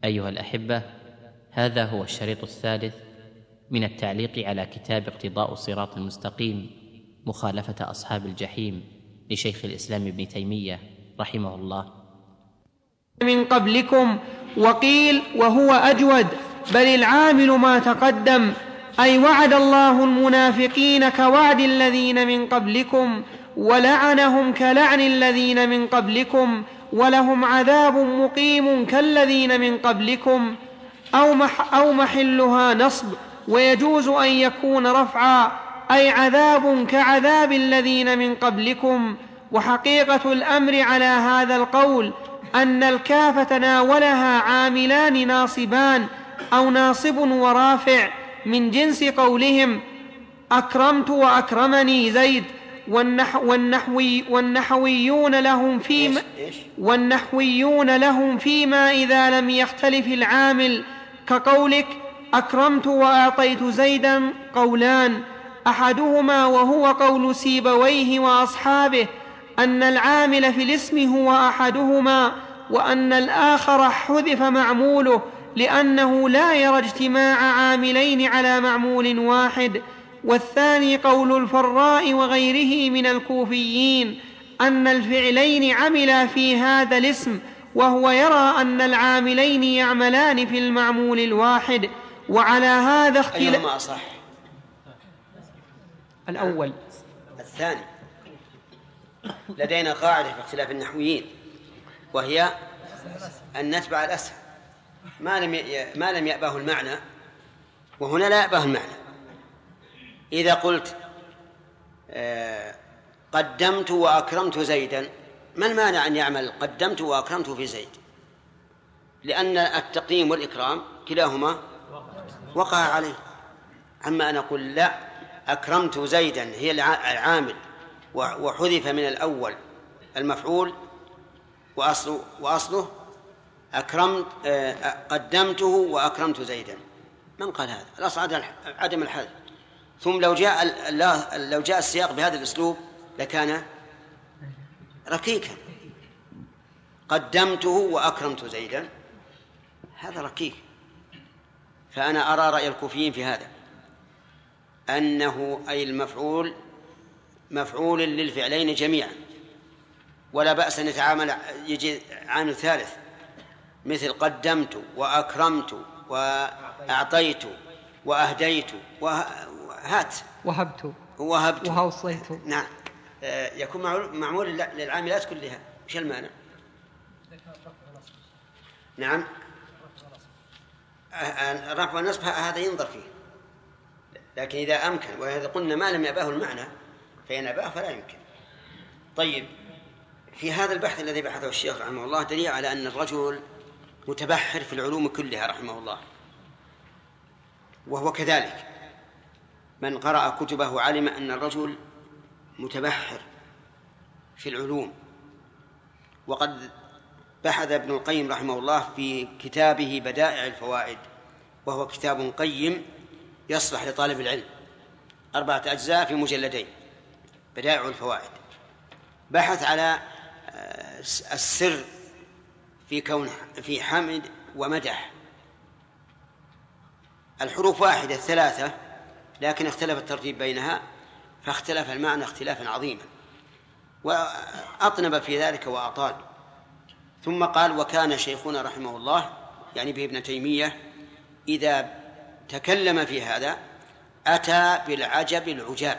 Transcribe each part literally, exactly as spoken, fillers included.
أيها الأحبة، هذا هو الشريط الثالث من التعليق على كتاب اقتضاء الصراط المستقيم مخالفة أصحاب الجحيم لشيخ الإسلام ابن تيمية رحمه الله. من قبلكم، وقيل وهو أجود، بل العامل ما تقدم، أي وعد الله المنافقين كوعد الذين من قبلكم، ولعنهم كلعن الذين من قبلكم، ولهم عذاب مقيم كالذين من قبلكم، أو, مح أو محلها نصب، ويجوز أن يكون رفعا، أي عذاب كعذاب الذين من قبلكم. وحقيقة الأمر على هذا القول أن الكاف تناولها عاملان ناصبان أو ناصب ورافع من جنس قولهم أكرمت وأكرمني زيد، والنح والنحوي والنحويون لهم فيما والنحويون لهم فيما إذا لم يختلف العامل، كقولك أكرمت وأعطيت زيدا قولان، أحدهما وهو قول سيبويه وأصحابه أن العامل في الاسم هو أحدهما، وأن الآخر حذف معموله لأنه لا يرى اجتماع عاملين على معمول واحد. والثاني قول الفراء وغيره من الكوفيين أن الفعلين عملا في هذا الاسم، وهو يرى أن العاملين يعملان في المعمول الواحد. وعلى هذا اختلاف. أيهما أصح؟ الأول. الثاني. لدينا قاعدة في اختلاف النحويين، وهي أن نتبع الأسهل ما لم ما لم يأبه المعنى، وهنا لا يأبه المعنى. إذا قلت قدمت وأكرمت زيدا، ما المانع أن يعمل قدمت وأكرمت في زيد؟ لأن التقديم والإكرام كلاهما وقع عليه. أما أنا أقول لا، أكرمت زيدا هي العامل وحذف من الأول المفعول وأصله, وأصله أكرمت قدمته وأكرمت زيدا. من قال هذا؟ الأصل عدم الحذف. ثم لو جاء لو جاء السياق بهذا الأسلوب لكان ركيكا، قدمته وأكرمت زيدا، هذا ركيك. فأنا أرى رأي الكوفيين في هذا أنه أي المفعول مفعول للفعلين جميعا، ولا بأس أن يتعامل يجي عامل ثالث مثل قدمت وأكرمت وأعطيت وأهديت وهات وهبت وهبت وأوصيت. نعم، يكون معمول للعاملات كلها. وش المانع؟ نعم، الرفع والنصب هذا ينظر فيه، لكن إذا أمكن، وإذا قلنا ما لم يأباه المعنى فإن أباه فلا يمكن. طيب، في هذا البحث الذي بحثه الشيخ رحمه الله دليل على أن الرجل متبحر في العلوم كلها رحمه الله، وهو كذلك. من قرأ كتبه علم أن الرجل متبحر في العلوم. وقد بحث ابن القيم رحمه الله في كتابه بدائع الفوائد، وهو كتاب قيم يصلح لطالب العلم، أربعة أجزاء في مجلدين، بدائع الفوائد. بحث على السر في كون في حمد ومدح. الحروف واحدة ثلاثة، لكن اختلف الترتيب بينها، فاختلف المعنى اختلافا عظيما، وأطنب في ذلك وأطال. ثم قال: وكان شيخنا رحمه الله، يعني به ابن تيمية، إذا تكلم في هذا أتى بالعجب العجاب،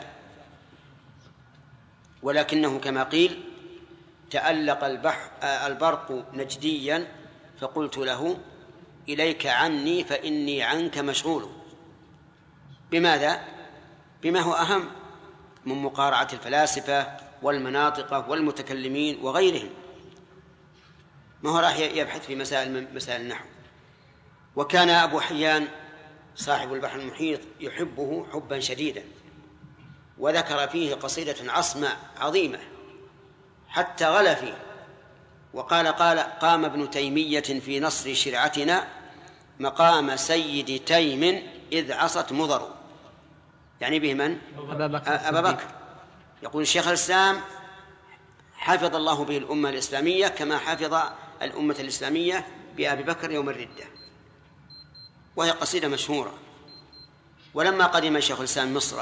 ولكنه كما قيل: تألق البحر البرق نجديا فقلت له إليك عني فإني عنك مشغول. بماذا؟ بما هو أهم من مقارعة الفلاسفة والمناطق والمتكلمين وغيرهم. ما هو راح يبحث في مسائل مسائل النحو. وكان أبو حيان صاحب البحر المحيط يحبه حبا شديدا، وذكر فيه قصيدة عصمة عظيمة حتى غلا فيه، وقال قال قام ابن تيمية في نصر شرعتنا مقام سيد تيم إذ عصت مضر، يعني به من؟ أبا بكر, أبا بكر. يقول الشيخ الإسلام حفظ الله به الأمة الإسلامية كما حفظ الأمة الإسلامية بأبي بكر يوم الردة، وهي قصيدة مشهورة. ولما قدم شيخ الإسلام مصر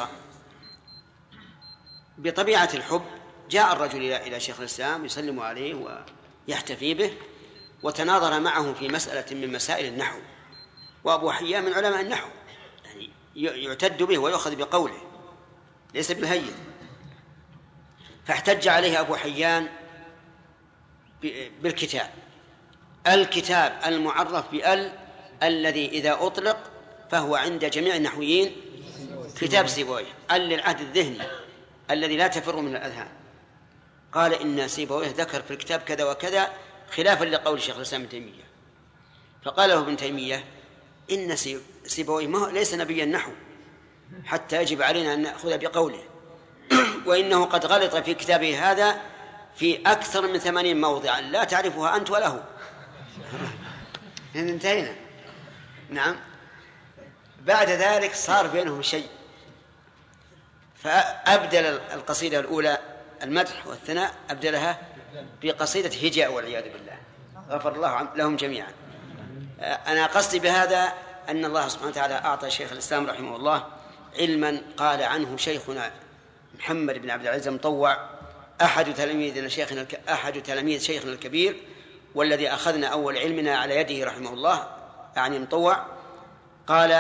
بطبيعة الحب جاء الرجل إلى شيخ الإسلام يسلم عليه ويحتفي به، وتناظر معه في مسألة من مسائل النحو، وأبو حيان من علماء النحو يعني يعتد به ويؤخذ بقوله ليس بالهين، فاحتج عليه أبو حيان بالكتاب الكتاب المعرف بأل الذي إذا أطلق فهو عند جميع النحويين كتاب سيبويه، أل للعهد الذهني الذي لا تفر من الأذهان. قال إن سيبويه ذكر في الكتاب كذا وكذا خلافا لقول الشيخ الإسلام ابن تيمية. فقال له ابن تيمية إن سيبويه ليس نبيا نحو حتى يجب علينا أن نأخذ بقوله، وإنه قد غلط في كتابه هذا في أكثر من ثمانين موضعا لا تعرفها أنت ولا هو. انتهينا. نعم. بعد ذلك صار بينهم شيء، فأبدل القصيدة الأولى المدح والثناء أبدلها بقصيدة هجاء والعياذ بالله، غفر الله لهم جميعا. أنا قصدي بهذا أن الله سبحانه وتعالى أعطى شيخ الإسلام رحمه الله علما قال عنه شيخنا محمد بن عبد العزيز المطوع أحد تلاميذنا شيخنا أحد تلاميذ شيخنا الكبير، والذي أخذنا أول علمنا على يده رحمه الله يعني مطوع. قال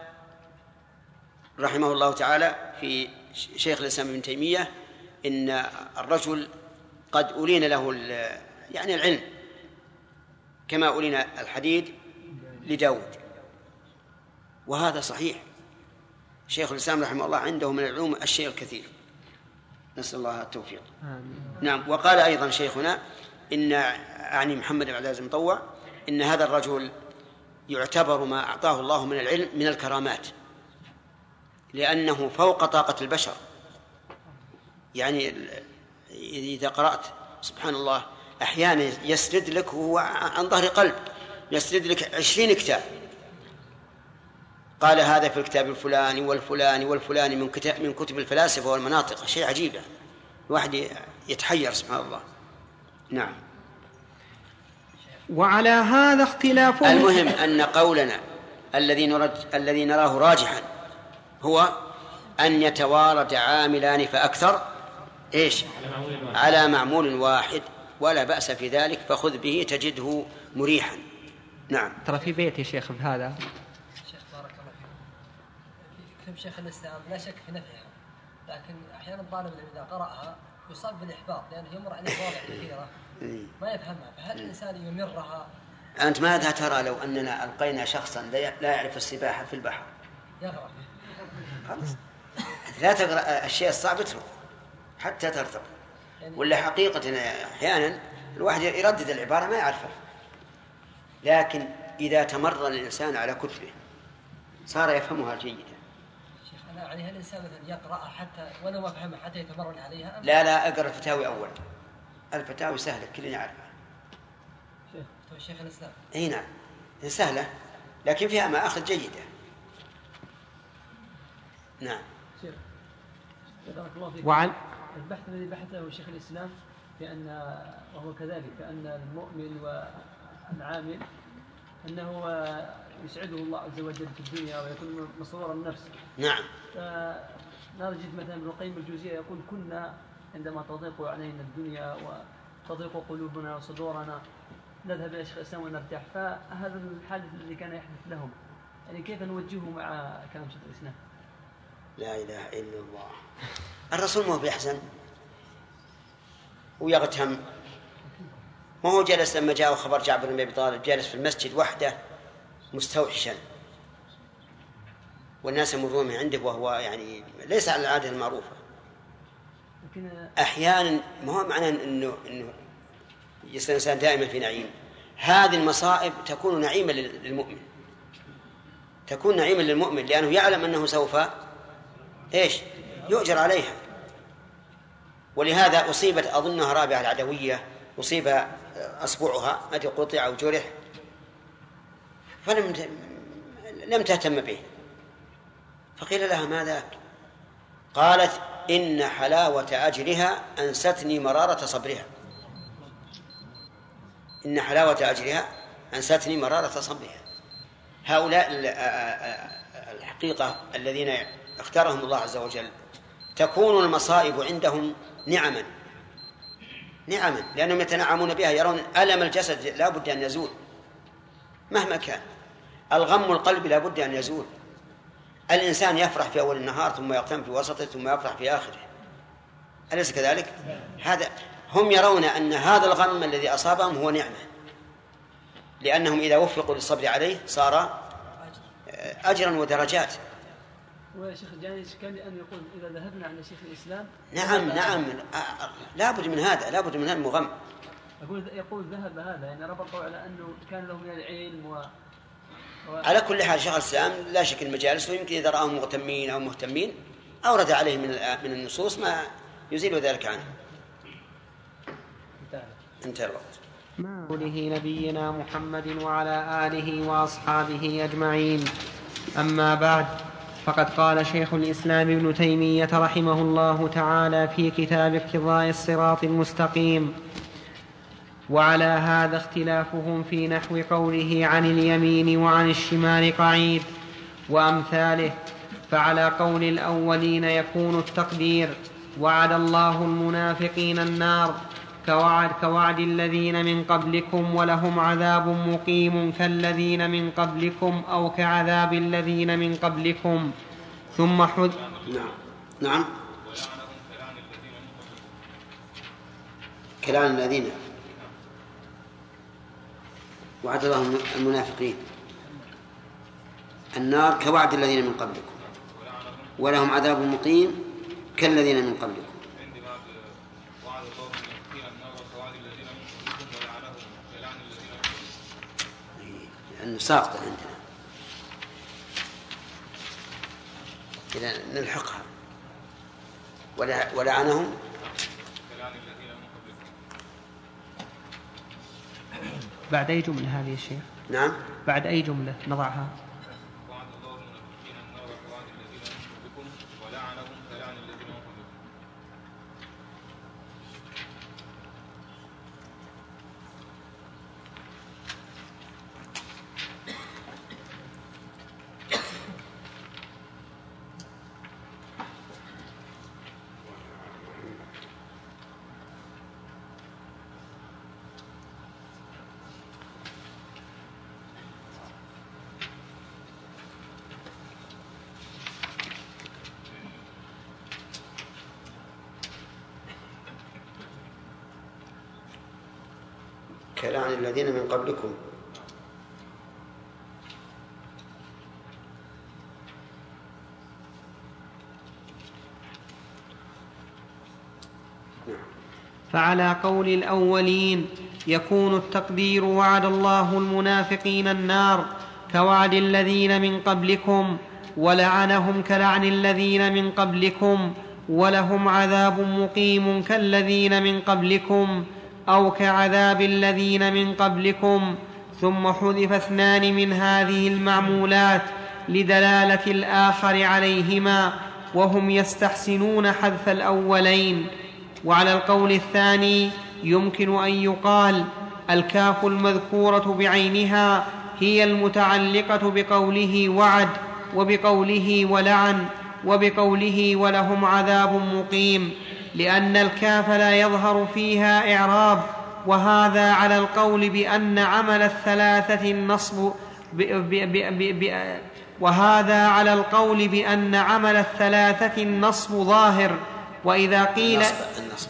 رحمه الله تعالى في شيخ الإسلام ابن تيمية إن الرجل قد أولين له يعني العلم كما أولين الحديد لداود، وهذا صحيح. شيخ الإسلام رحمه الله عنده من العلوم الشيء الكثير، نسأل الله التوفيق. نعم. وقال أيضا شيخنا إن يعني محمد بن عبد العزيز المطوع إن هذا الرجل يعتبر ما أعطاه الله من العلم من الكرامات، لأنه فوق طاقة البشر. يعني إذا قرأت سبحان الله أحيانا يسرد لك وهو عن ظهر قلب، يسرد لك عشرين كتاب، قال هذا في الكتاب الفلاني والفلاني والفلاني من كتاب من كتب الفلاسفة والمناطق، شيء عجيب يعني الواحد يتحير سبحان الله. نعم. وعلى هذا اختلافه. المهم أن قولنا الذي نرج الذي نراه راجحا هو أن يتوارد عاملان فأكثر إيش على معمول واحد، ولا بأس في ذلك، فخذ به تجده مريحا. نعم. ترى في بيت يا شيخ بهذا شيخ بارك الله فيك في كتب شيخ الإسلام لا شك في نفعها، لكن أحيانا الطالب إذا قرأها يصاب بالإحباط لأنه يمر عليه مواضع كثيرة ما يفهمها، فهل الإنسان يمرها؟ أنت ماذا ترى لو أننا ألقينا شخصا لا يعرف السباحة في البحر؟ يغرق. خلاص لا تقرأ الشيء الصعب اترك حتى ترتق. ولا حقيقة أحيانا الواحد يردد العبارة ما يعرفها، لكن إذا تمرن الإنسان على كتبه صار يفهمها جيدا. شيخ أنا يعني هل الإنسان مثلا يقرأها حتى ولو ما فهمها حتى يتمرن عليها؟ لا لا أقرأ الفتاوي أولا، الفتاوي سهلة كلنا يعرفها. شيخ شيخ الإسلام. أي نعم سهلة لكن فيها مآخذ جيدة. نعم. شيخ بارك الله فيك. وعن البحث الذي بحثه شيخ الإسلام بأن وهو كذلك كأن المؤمن والعامل أنه يسعده الله عز وجل في الدنيا ويكون مسرورا النفس. نعم. نجد مثلا ابن القيم الجوزية يقول كنا عندما تضيق علينا الدنيا وتضيق قلوبنا وصدورنا نذهب إلى شيخ الإسلام ونرتاح، فهذا الحال الذي كان يحدث لهم يعني كيف نوجهه مع كلام شيخ الإسلام؟ لا إله إلا الله. الرسول ما هو بيحزن ويغتهم، ما هو جلس لما جاء خبر جعفر بن أبي طالب جالس في المسجد وحده مستوحشا والناس يمرون من عنده وهو يعني ليس على العادة المعروفة. أحيانا ما هو معنى إنه إنه يصير الإنسان دائما في نعيم. هذه المصائب تكون نعيما للمؤمن، تكون نعيما للمؤمن لأنه يعلم أنه سوف إيش يؤجر عليها. ولهذا أصيبت أظنها رابعة العدوية أصيب أصبعها التي قطع أو جرح فلم لم تهتم به، فقيل لها ما ذاك؟ قالت إن حلاوة أجرها أنستني مرارة صبرها. إن حلاوة أجرها أنستني مرارة صبرها. هؤلاء الحقيقة الذين اختارهم الله عز وجل تكون المصائب عندهم نعما نعما لأنهم يتنعمون بها، يرون ألم الجسد لا بد أن يزول مهما كان، الغم القلب لا بد أن يزول. الإنسان يفرح في أول النهار ثم يغتم في وسطه ثم يفرح في آخره، أليس كذلك؟ هذا هم يرون أن هذا الغم الذي أصابهم هو نعمة، لأنهم إذا وفقوا للصبر عليه صار أجرا ودرجات. وشيخ الجاني كان أن يقول إذا ذهبنا عند شيخ الإسلام نعم نعم لا بد من هذا، لا بد من هذا المغم. يقول يقول ذهب هذا يعني ربطوا على أنه كان له من العلم و... و... على كل حال شيخ الإسلام لا شك المجالس، ويمكن إذا رأهم مغتمين أو مهتمين أورد عليه من من النصوص ما يزيل ذلك عنه. انتهى الوقت. مع قوله نبينا محمد وعلى آله وأصحابه أجمعين. أما بعد، فقد قال شيخ الإسلام ابن تيمية رحمه الله تعالى في كتاب اقتضاء الصراط المستقيم: وعلى هذا اختلافهم في نحو قوله عن اليمين وعن الشمال قعيد وأمثاله. فعلى قول الأولين يكون التقدير: وعد الله المنافقين النار كوعد, كوعد الذين من قبلكم ولهم عذاب مقيم كالذين من قبلكم أو كعذاب الذين من قبلكم. ثم حذ نعم نعم كلام الذين وعد الله المنافقين النار كوعد الذين من قبلكم ولهم عذاب مقيم كالذين من قبلكم. لأنه ساقط عندنا إذا نلحقها. ولعنهم بعد أي جملة هذه الشيخ؟ نعم بعد أي جملة نضعها؟ وعد الله المنافقين النار كوعد الذين من قبلكم ولعنهم كلعن الذين من قبلكم. كلعن الذين من قبلكم. فعلى قول الأولين يكون التقدير: وعد الله المنافقين النار كوعد الذين من قبلكم ولعنهم كلعن الذين من قبلكم ولهم عذاب مقيم كالذين من قبلكم أو كعذاب الذين من قبلكم. ثم حذف اثنان من هذه المعمولات لدلالة الآخر عليهما، وهم يستحسنون حذف الأولين. وعلى القول الثاني يمكن أن يقال: الكاف المذكورة بعينها هي المتعلقة بقوله وعد وبقوله ولعن وبقوله ولهم عذاب مقيم، لأن الكاف لا يظهر فيها إعراب. وهذا على القول بأن عمل الثلاثة النصب ب ب ب ب وهذا على القول بأن عمل الثلاثة النصب ظاهر. وإذا قيل النصب. النصب.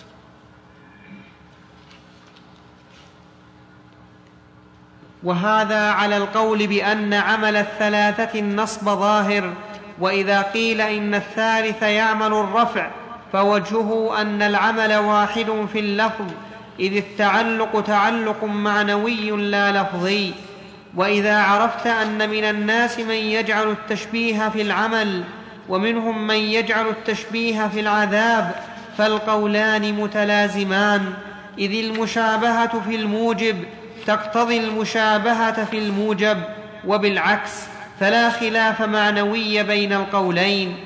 وهذا على القول بأن عمل الثلاثة النصب ظاهر. وإذا قيل إن الثالث يعمل الرفع فوجهه أن العمل واحد في اللفظ، إذ التعلق تعلق معنوي لا لفظي. وإذا عرفت أن من الناس من يجعل التشبيه في العمل ومنهم من يجعل التشبيه في العذاب فالقولان متلازمان، إذ المشابهة في الموجب تقتضي المشابهة في الموجب، وبالعكس فلا خلاف معنوي بين القولين.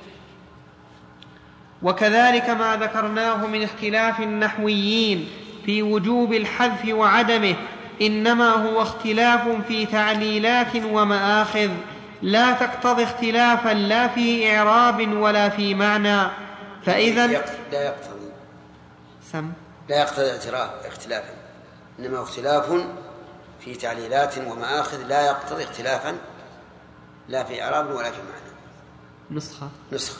وكذلك ما ذكرناه من اختلاف النحويين في وجوب الحذف وعدمه إنما هو اختلاف في تعليلات ومآخذ لا تقتضي اختلافا لا في إعراب ولا في معنى. فإذا لا يقتضي سم لا يقتضي اعتراف اختلافا، إنما اختلاف في تعليلات ومآخذ لا يقتضي اختلافا لا في إعراب ولا في معنى. نسخة نسخة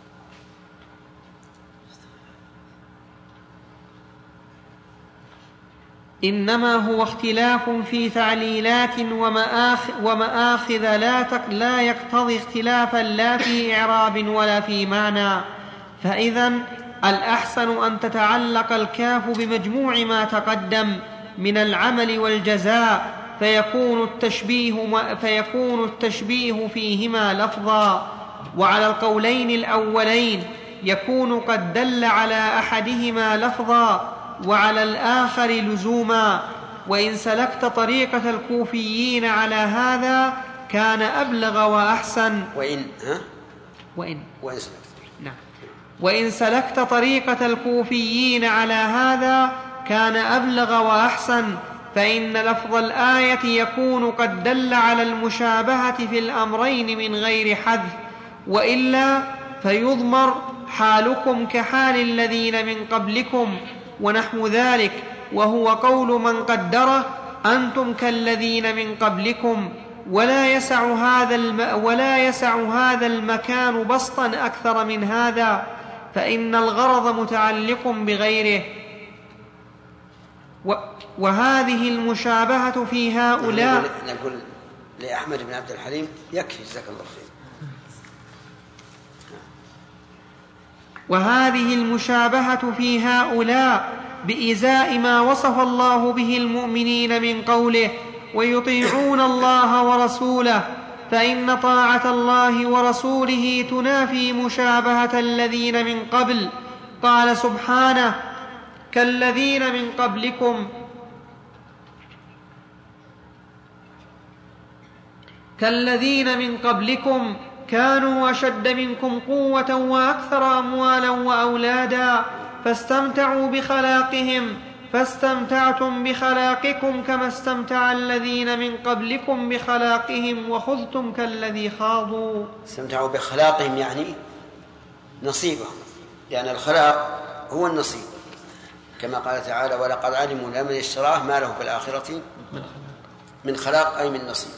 إنما هو اختلاف في تعليلات ومآخذ, ومآخذ لا, تق... لا يقتضي اختلافا لا في إعراب ولا في معنى. فإذا الأحسن أن تتعلق الكاف بمجموع ما تقدم من العمل والجزاء، فيكون التشبيه, فيكون التشبيه فيهما لفظا. وعلى القولين الأولين يكون قد دل على أحدهما لفظا وعلى الآخر لزوما. وإن سلكت طريقة الكوفيين على هذا كان أبلغ وأحسن. وإن ها؟ وإن وإن سلكت نعم وإن سلكت طريقة الكوفيين على هذا كان أبلغ وأحسن، فإن لفظ الآية يكون قد دل على المشابهة في الأمرين من غير حذف، وإلا فيضمر حالكم كحال الذين من قبلكم ونحو ذلك، وهو قول من قدره أنتم كالذين من قبلكم. ولا يسع هذا الم... ولا يسع هذا المكان بسطا أكثر من هذا، فإن الغرض متعلق بغيره. و... وهذه المشابهة في هؤلاء. نقول لأحمد بن عبد الحليم يكفي جزاك الله خير. وهذه المشابهة في هؤلاء بإزاء ما وصف الله به المؤمنين من قوله ويطيعون الله ورسوله، فإن طاعة الله ورسوله تنافي مشابهة الذين من قبل. قال سبحانه كالذين من قبلكم كالذين من قبلكم كانوا أشد منكم قوة وأكثر أموالا وأولادا فاستمتعوا بخلاقهم فاستمتعتم بخلاقكم كما استمتع الذين من قبلكم بخلاقهم وخذتم كالذي خاضوا. استمتعوا بخلاقهم يعني نصيبهم، يعني الخلاق هو النصيب، كما قال تعالى ولقد علموا لمن اشتراه ما له في الآخرة من خلاق أي من نصيب.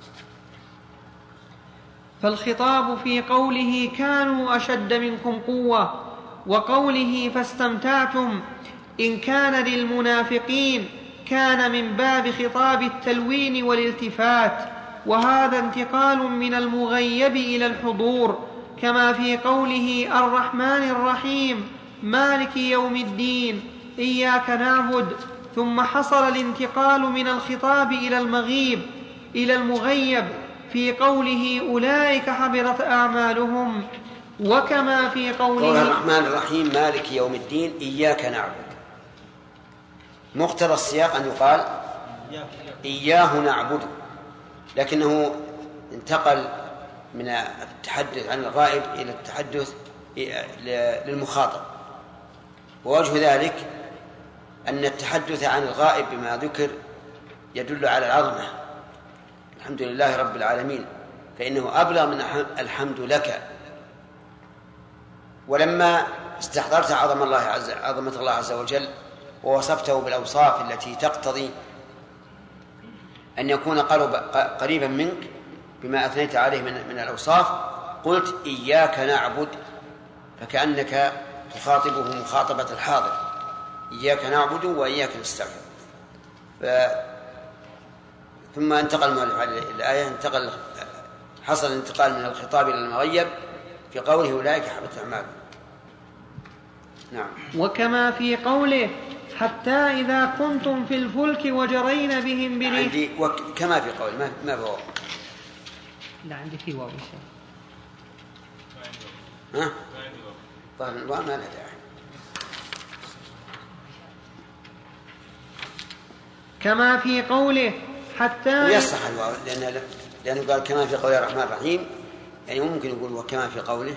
فالخطاب في قوله كانوا أشد منكم قوة وقوله فاستمتعتم إن كان للمنافقين كان من باب خطاب التلوين والالتفات، وهذا انتقال من المغيب إلى الحضور، كما في قوله الرحمن الرحيم مالك يوم الدين إياك نعبد، ثم حصل الانتقال من الخطاب إلى المغيب إلى المغيب في قوله أولئك حبطت أعمالهم. وكما في قوله قول الرحمن الرحيم مالك يوم الدين إياك نعبد، مقتضى السياق أن يقال إياه نعبد، لكنه انتقل من التحدث عن الغائب إلى التحدث للمخاطب. ووجه ذلك أن التحدث عن الغائب بما ذكر يدل على العظمة، الحمد لله رب العالمين، فإنه أبلغ من الحمد لك. ولما استحضرت عظمة الله عز, عظمة الله عز وجل ووصفته بالأوصاف التي تقتضي أن يكون قريبا منك بما أثنيت عليه من, من الأوصاف، قلت إياك نعبد، فكأنك تخاطبه مخاطبة الحاضر، إياك نعبد وإياك نستعين. ف... ثم انتقل الآية انتقل حصل الانتقال من الخطاب إلى المغيب في قوله أولئك حبطت أعمالهم. نعم. وكما في قوله حتى إذا كنتم في الفلك وجرين بهم بريح. عندي وكما في قوله ما ما هو؟ لا عندي في واو. ها؟ طيب الواو ما لها داعي. كما في قوله حتى ويصح الواو لأن لأنه قال كما في قوله الرحمن الرحيم، يعني ممكن يقول وكما في قوله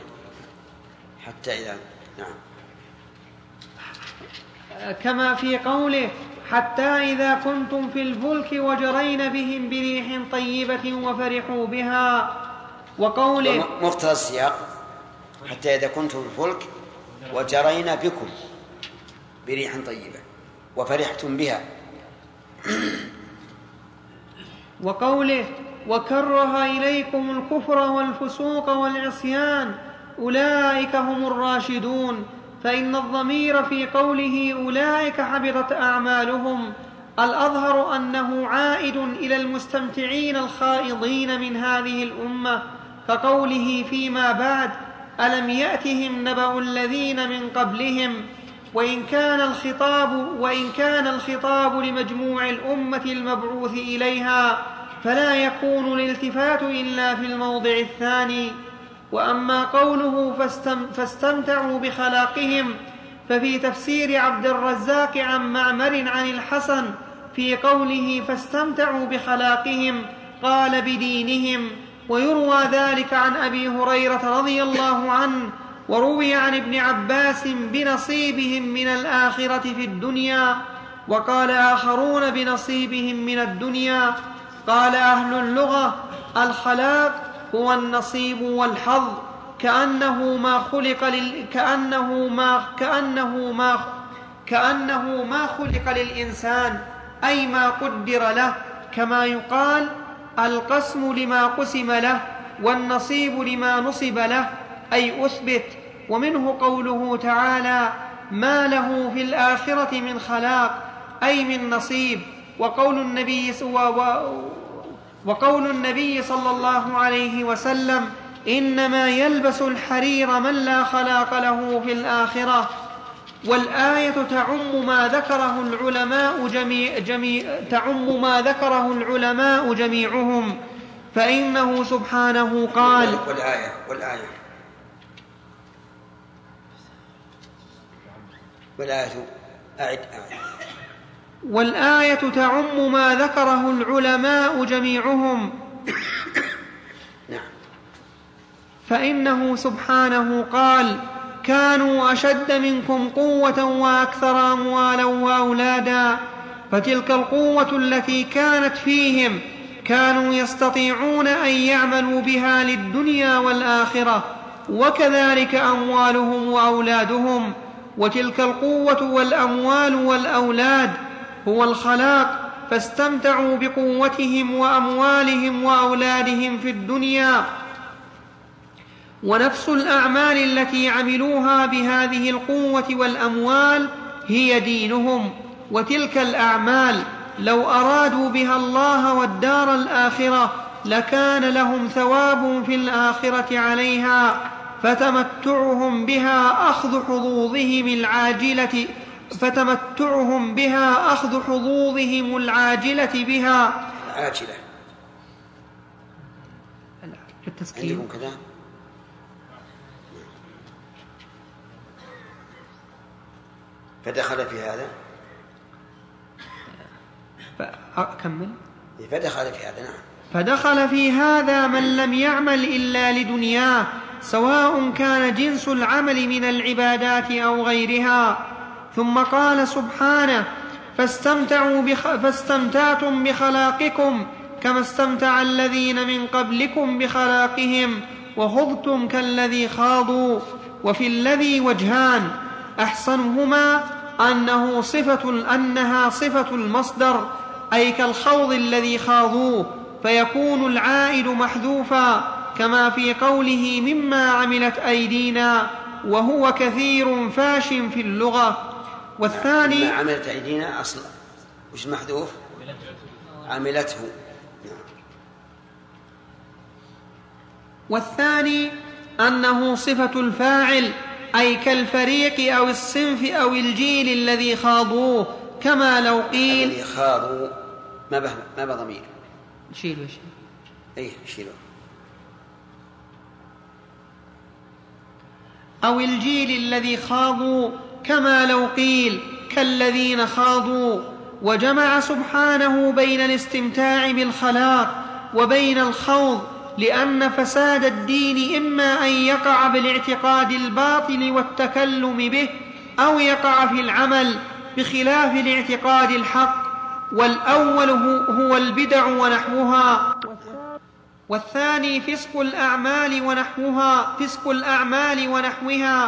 حتى إذا. نعم. كما في قوله حتى إذا كنتم في الفلك وجرين بهم بريح طيبة وفرحوا بها. وقوله مقتضى السياق حتى إذا كنتم في الفلك وجرين بكم بريح طيبة وفرحتم بها. وقوله وكره إليكم الكفر والفسوق والعصيان أولئك هم الراشدون، فإن الضمير في قوله أولئك حبطت أعمالهم الأظهر أنه عائد إلى المستمتعين الخائضين من هذه الأمة، كقوله فيما بعد ألم يأتهم نبأ الذين من قبلهم. وإن كان الخطاب وإن كان الخطاب لمجموع الأمة المبعوث إليها فلا يكون الالتفات إلا في الموضع الثاني. وأما قوله فاستم فاستمتعوا بخلاقهم ففي تفسير عبد الرزاق عن معمر عن الحسن في قوله فاستمتعوا بخلاقهم قال بدينهم، ويروى ذلك عن أبي هريرة رضي الله عنه، وروي عن ابن عباس بنصيبهم من الآخرة في الدنيا، وقال آخرون بنصيبهم من الدنيا. قال أهل اللغة الخلاق هو النصيب والحظ، كأنه ما خلق لل... كأنه ما كأنه ما كأنه ما خلق للإنسان، أي ما قدر له، كما يقال القسم لما قسم له والنصيب لما نصب له، أي أثبت. ومنه قوله تعالى ما له في الآخرة من خلاق، أي من نصيب. وقول النبي وقول النبي صلى الله عليه وسلم إنما يلبس الحرير من لا خلاق له في الآخرة. والآية تعم ما ذكره العلماء جميع جميع تعم ما ذكره العلماء جميعهم، فإنه سبحانه قال والآية والآية والآية أعد أعد والآية تعم ما ذكره العلماء جميعهم فإنه سبحانه قال كانوا أشد منكم قوة وأكثر أموالا وأولادا، فتلك القوة التي كانت فيهم كانوا يستطيعون أن يعملوا بها للدنيا والآخرة، وكذلك أموالهم وأولادهم. وتلك القوة والأموال والأولاد هو الخلاق، فاستمتعوا بقوتهم وأموالهم وأولادهم في الدنيا. ونفس الأعمال التي عملوها بهذه القوة والأموال هي دينهم. وتلك الأعمال لو أرادوا بها الله والدار الآخرة لكان لهم ثواب في الآخرة عليها، فتمتعهم بها أخذ حظوظهم العاجلة فتمتعهم بها أخذ حظوظهم العاجلة بها عاجلة. بالتسكين كذا فدخل في هذا فأكمل فدخل في هذا نعم فدخل في هذا من لم يعمل إلا لدنياه، سواء كان جنس العمل من العبادات أو غيرها. ثم قال سبحانه فاستمتعوا بخ... فاستمتعتم بخلاقكم كما استمتع الذين من قبلكم بخلاقهم وخضتم كالذي خاضوا. وفي الذي وجهان، أحسنهما أنه صفة أنها صفة المصدر، أي كالخوض الذي خاضوه، فيكون العائد محذوفا كما في قوله مما عملت أيدينا، وهو كثير فاش في اللغة. والثاني مما عملت أيدينا أصلا وش محذوف؟ عملته. والثاني أنه صفة الفاعل، أي كالفريق أو الصنف أو الجيل الذي خاضوه، كما لو قيل الذي خاضوا ما به ما بضمير شيلوا شيل أي شيلوا أو الجيل الذي خاضوا، كما لو قيل كالذين خاضوا. وجمع سبحانه بين الاستمتاع بالخلاق وبين الخوض، لأن فساد الدين إما أن يقع بالاعتقاد الباطل والتكلم به، أو يقع في العمل، بخلاف الاعتقاد الحق، والأول هو البدع ونحوها، والثاني فسق الأعمال ونحوها فسق الأعمال ونحوها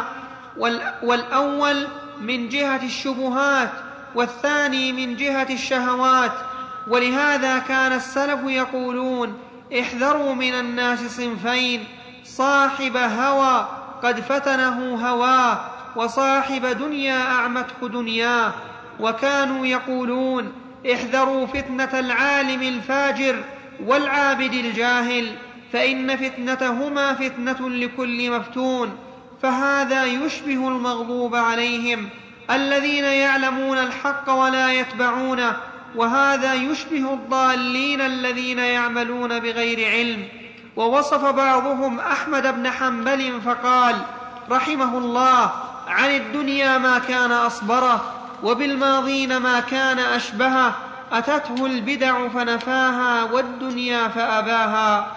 والأول من جهة الشبهات والثاني من جهة الشهوات. ولهذا كان السلف يقولون: احذروا من الناس صنفين، صاحب هوى قد فتنه هواه، وصاحب دنيا أعمته دنياه. وكانوا يقولون: احذروا فتنة العالم الفاجر والعابد الجاهل، فإن فتنتهما فتنة لكل مفتون. فهذا يشبه المغضوب عليهم الذين يعلمون الحق ولا يتبعونه، وهذا يشبه الضالين الذين يعملون بغير علم. ووصف بعضهم أحمد بن حنبل فقال رحمه الله: عن الدنيا ما كان أصبره، وبالماضين ما كان أشبهه، أتته البدع فنفاها، والدنيا فأباها.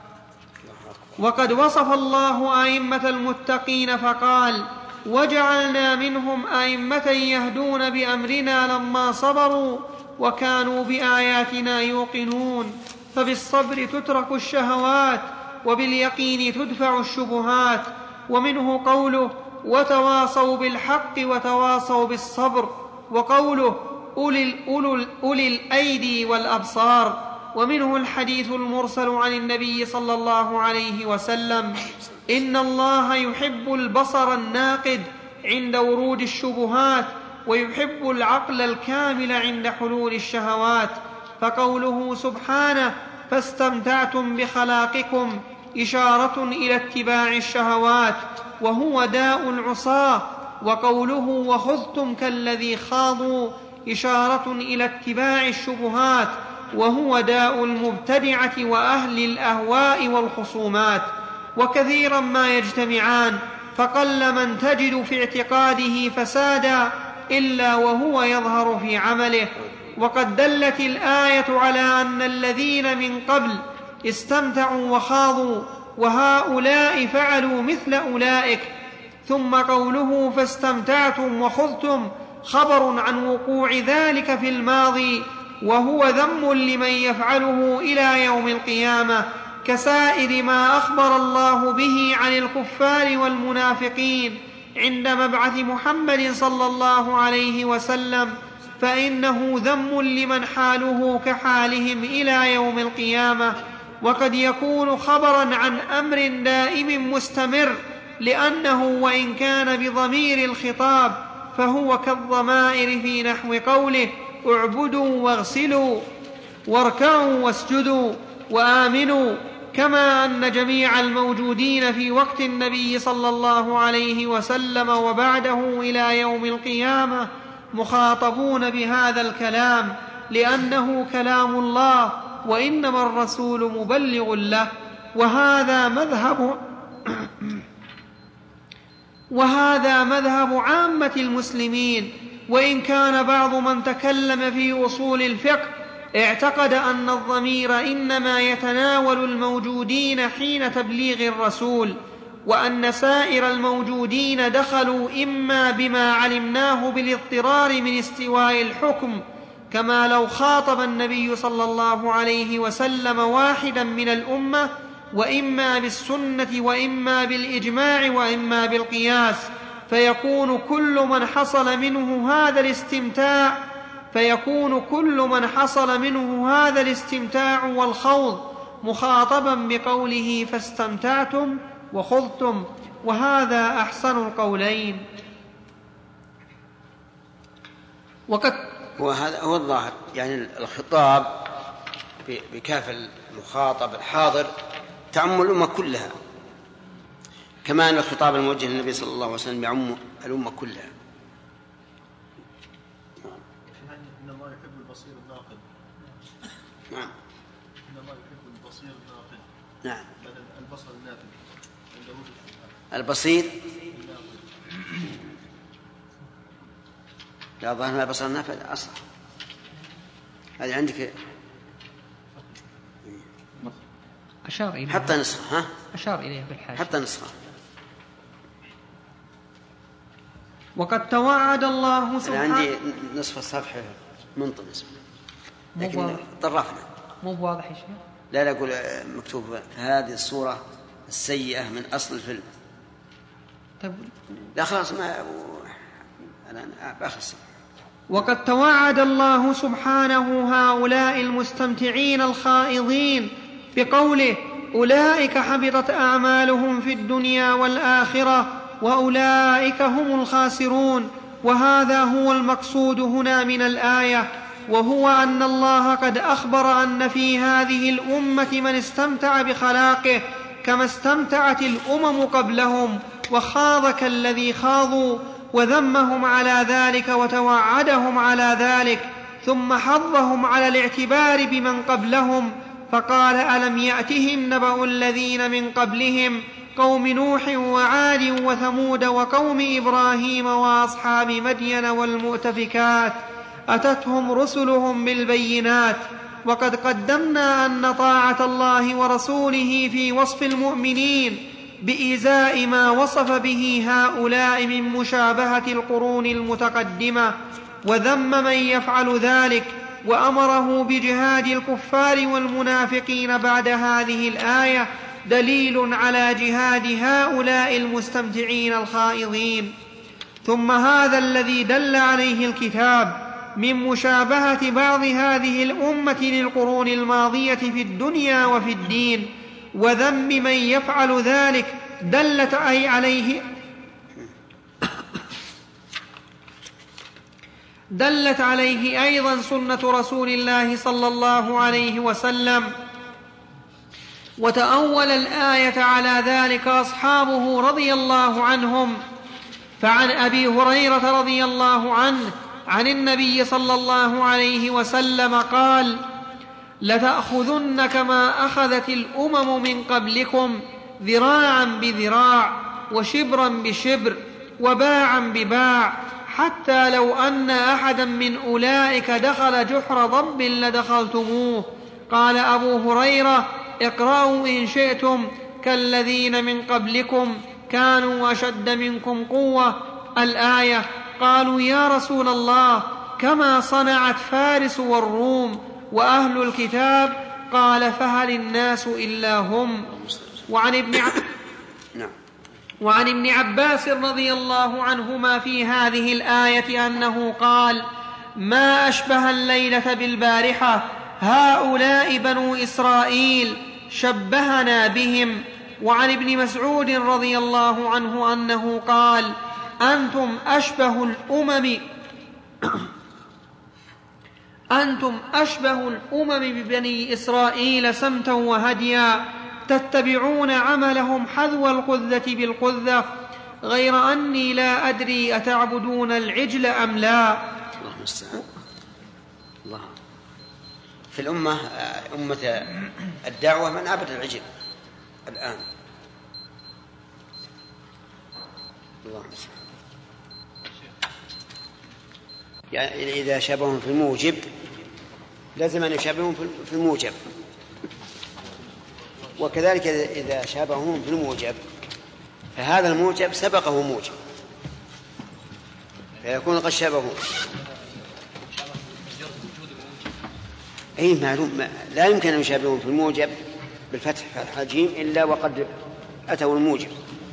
وقد وصف الله أئمة المتقين فقال: وجعلنا منهم أئمة يهدون بأمرنا لما صبروا وكانوا بآياتنا يوقنون. فبالصبر تترك الشهوات، وباليقين تدفع الشبهات. ومنه قوله: وتواصوا بالحق وتواصوا بالصبر، وقوله: أولي, أولي, أولي الأيدي والأبصار. ومنه الحديث المرسل عن النبي صلى الله عليه وسلم: إن الله يحب البصر الناقد عند ورود الشبهات، ويحب العقل الكامل عند حلول الشهوات. فقوله سبحانه: فاستمتعتم بخلاقكم، إشارة إلى اتباع الشهوات، وهو داء العصاة. وقوله: وخذتم كالذي خاضوا، إشارة إلى اتباع الشبهات، وهو داء المبتدعة وأهل الأهواء والخصومات. وكثيرا ما يجتمعان، فقل من تجد في اعتقاده فسادا إلا وهو يظهر في عمله. وقد دلت الآية على أن الذين من قبل استمتعوا وخاضوا، وهؤلاء فعلوا مثل أولئك. ثم قوله: فاستمتعتم وخذتم، خبر عن وقوع ذلك في الماضي، وهو ذم لمن يفعله إلى يوم القيامة، كسائر ما أخبر الله به عن الكفار والمنافقين عند مبعث محمد صلى الله عليه وسلم، فإنه ذم لمن حاله كحالهم إلى يوم القيامة. وقد يكون خبرا عن أمر دائم مستمر، لأنه وإن كان بضمير الخطاب فهو كالضمائر في نحو قوله: اعبدوا واغسلوا واركعوا واسجدوا وآمنوا. كما أن جميع الموجودين في وقت النبي صلى الله عليه وسلم وبعده إلى يوم القيامة مخاطبون بهذا الكلام، لأنه كلام الله، وإنما الرسول مبلغ له. وهذا مذهب وهذا مذهب عامة المسلمين. وإن كان بعض من تكلم في أصول الفقه اعتقد أن الضمير إنما يتناول الموجودين حين تبليغ الرسول، وأن سائر الموجودين دخلوا إما بما علمناه بالاضطرار من استواء الحكم، كما لو خاطب النبي صلى الله عليه وسلم واحدا من الأمة، وإما بالسنة، وإما بالإجماع، وإما بالقياس، فيكون كل من حصل منه هذا الاستمتاع فيكون كل من حصل منه هذا الاستمتاع والخوض مخاطبا بقوله: فاستمتعتم وخضتم. وهذا أحسن القولين. وقد وهذا هو الظاهر، يعني الخطاب بكاف المخاطب الحاضر تعم الأمة كلها، كما أن الخطاب الموجه للنبي صلى الله عليه وسلم يعم الأمة كلها. إن الله يحب البصير الناقد. نعم. إن الله يحب البصير الناقد. نعم. البصر النافذ. البصير. لا، ظاهر ما بصر النافذ أصلا. هذه عندك أشار إليه، حتى نسخة. ها؟ أشار إليه بالحاشية، حتى نسخة. وقد توعد الله سبحانه. أنا عندي نصف الصفحة منطمس لكن طرفنا مو بواضح يا شيخ. لا لا أقول مكتوب هذه الصورة السيئة من أصل الفيلم. طيب لا خلاص ما أنا بآخر الصفحة. وقد توعد الله سبحانه هؤلاء المستمتعين الخائضين بقوله أولئك حبطت أعمالهم في الدنيا والآخرة وأولئك هم الخاسرون. وهذا هو المقصود هنا من الآية، وهو أن الله قد أخبر أن في هذه الأمة من استمتع بخلاقه كما استمتعت الأمم قبلهم وخاض كالذي خاضوا، وذمهم على ذلك وتوعدهم على ذلك، ثم حضهم على الاعتبار بمن قبلهم فقال ألم يأتهم نبأ الذين من قبلهم قوم نوح وعاد وثمود وقوم إبراهيم وأصحاب مدين والمؤتفكات أتتهم رسلهم بالبينات. وقد قدمنا أن طاعة الله ورسوله في وصف المؤمنين بإزاء ما وصف به هؤلاء من مشابهة القرون المتقدمة، وذم من يفعل ذلك، وأمره بجهاد الكفار والمنافقين بعد هذه الآية، دليل على جهاد هؤلاء المستمتعين الخائضين. ثم هذا الذي دل عليه الكتاب من مشابهة بعض هذه الأمة للقرون الماضية في الدنيا وفي الدين وذم من يفعل ذلك دلت أي عليه دلت عليه أيضا سنة رسول الله صلى الله عليه وسلم. وتأول الآية على ذلك أصحابه رضي الله عنهم. فعن أبي هريرة رضي الله عنه عن النبي صلى الله عليه وسلم قال لتأخذن كما أخذت الأمم من قبلكم ذراعا بذراع وشبرا بشبر وباعا بباع، حتى لو أن أحدا من أولئك دخل جحر ضب لدخلتموه. قال أبو هريرة اقرأوا إن شئتم كالذين من قبلكم كانوا أشد منكم قوة الآية. قالوا يا رسول الله كما صنعت فارس والروم وأهل الكتاب؟ قال فهل الناس إلا هم. وعن ابن ع... وعن ابن عباس رضي الله عنهما في هذه الآية أنه قال ما أشبه الليلة بالبارحة، هؤلاء بنو إسرائيل شبهنا بهم. وعن ابن مسعود رضي الله عنه أنه قال أنتم أشبه الأمم أنتم أشبه الأمم ببني إسرائيل سمتا وهديا، تتبعون عملهم حذو القذة بالقذة، غير أني لا أدري أتعبدون العجل أم لا. الله المستعان. الله في الأمة أمة الدعوة من عبد العجل الآن. الله المستعان. يعني إذا شابههم في الموجب لازم أن يشابههم في الموجب، وكذلك إذا شابههم في الموجب فهذا الموجب سبقه موجب فيكون قد شابههم. أي معلوم لا يمكن أن يشابههم في الموجب بالفتح الحجيم إلا وقد أتوا الموجب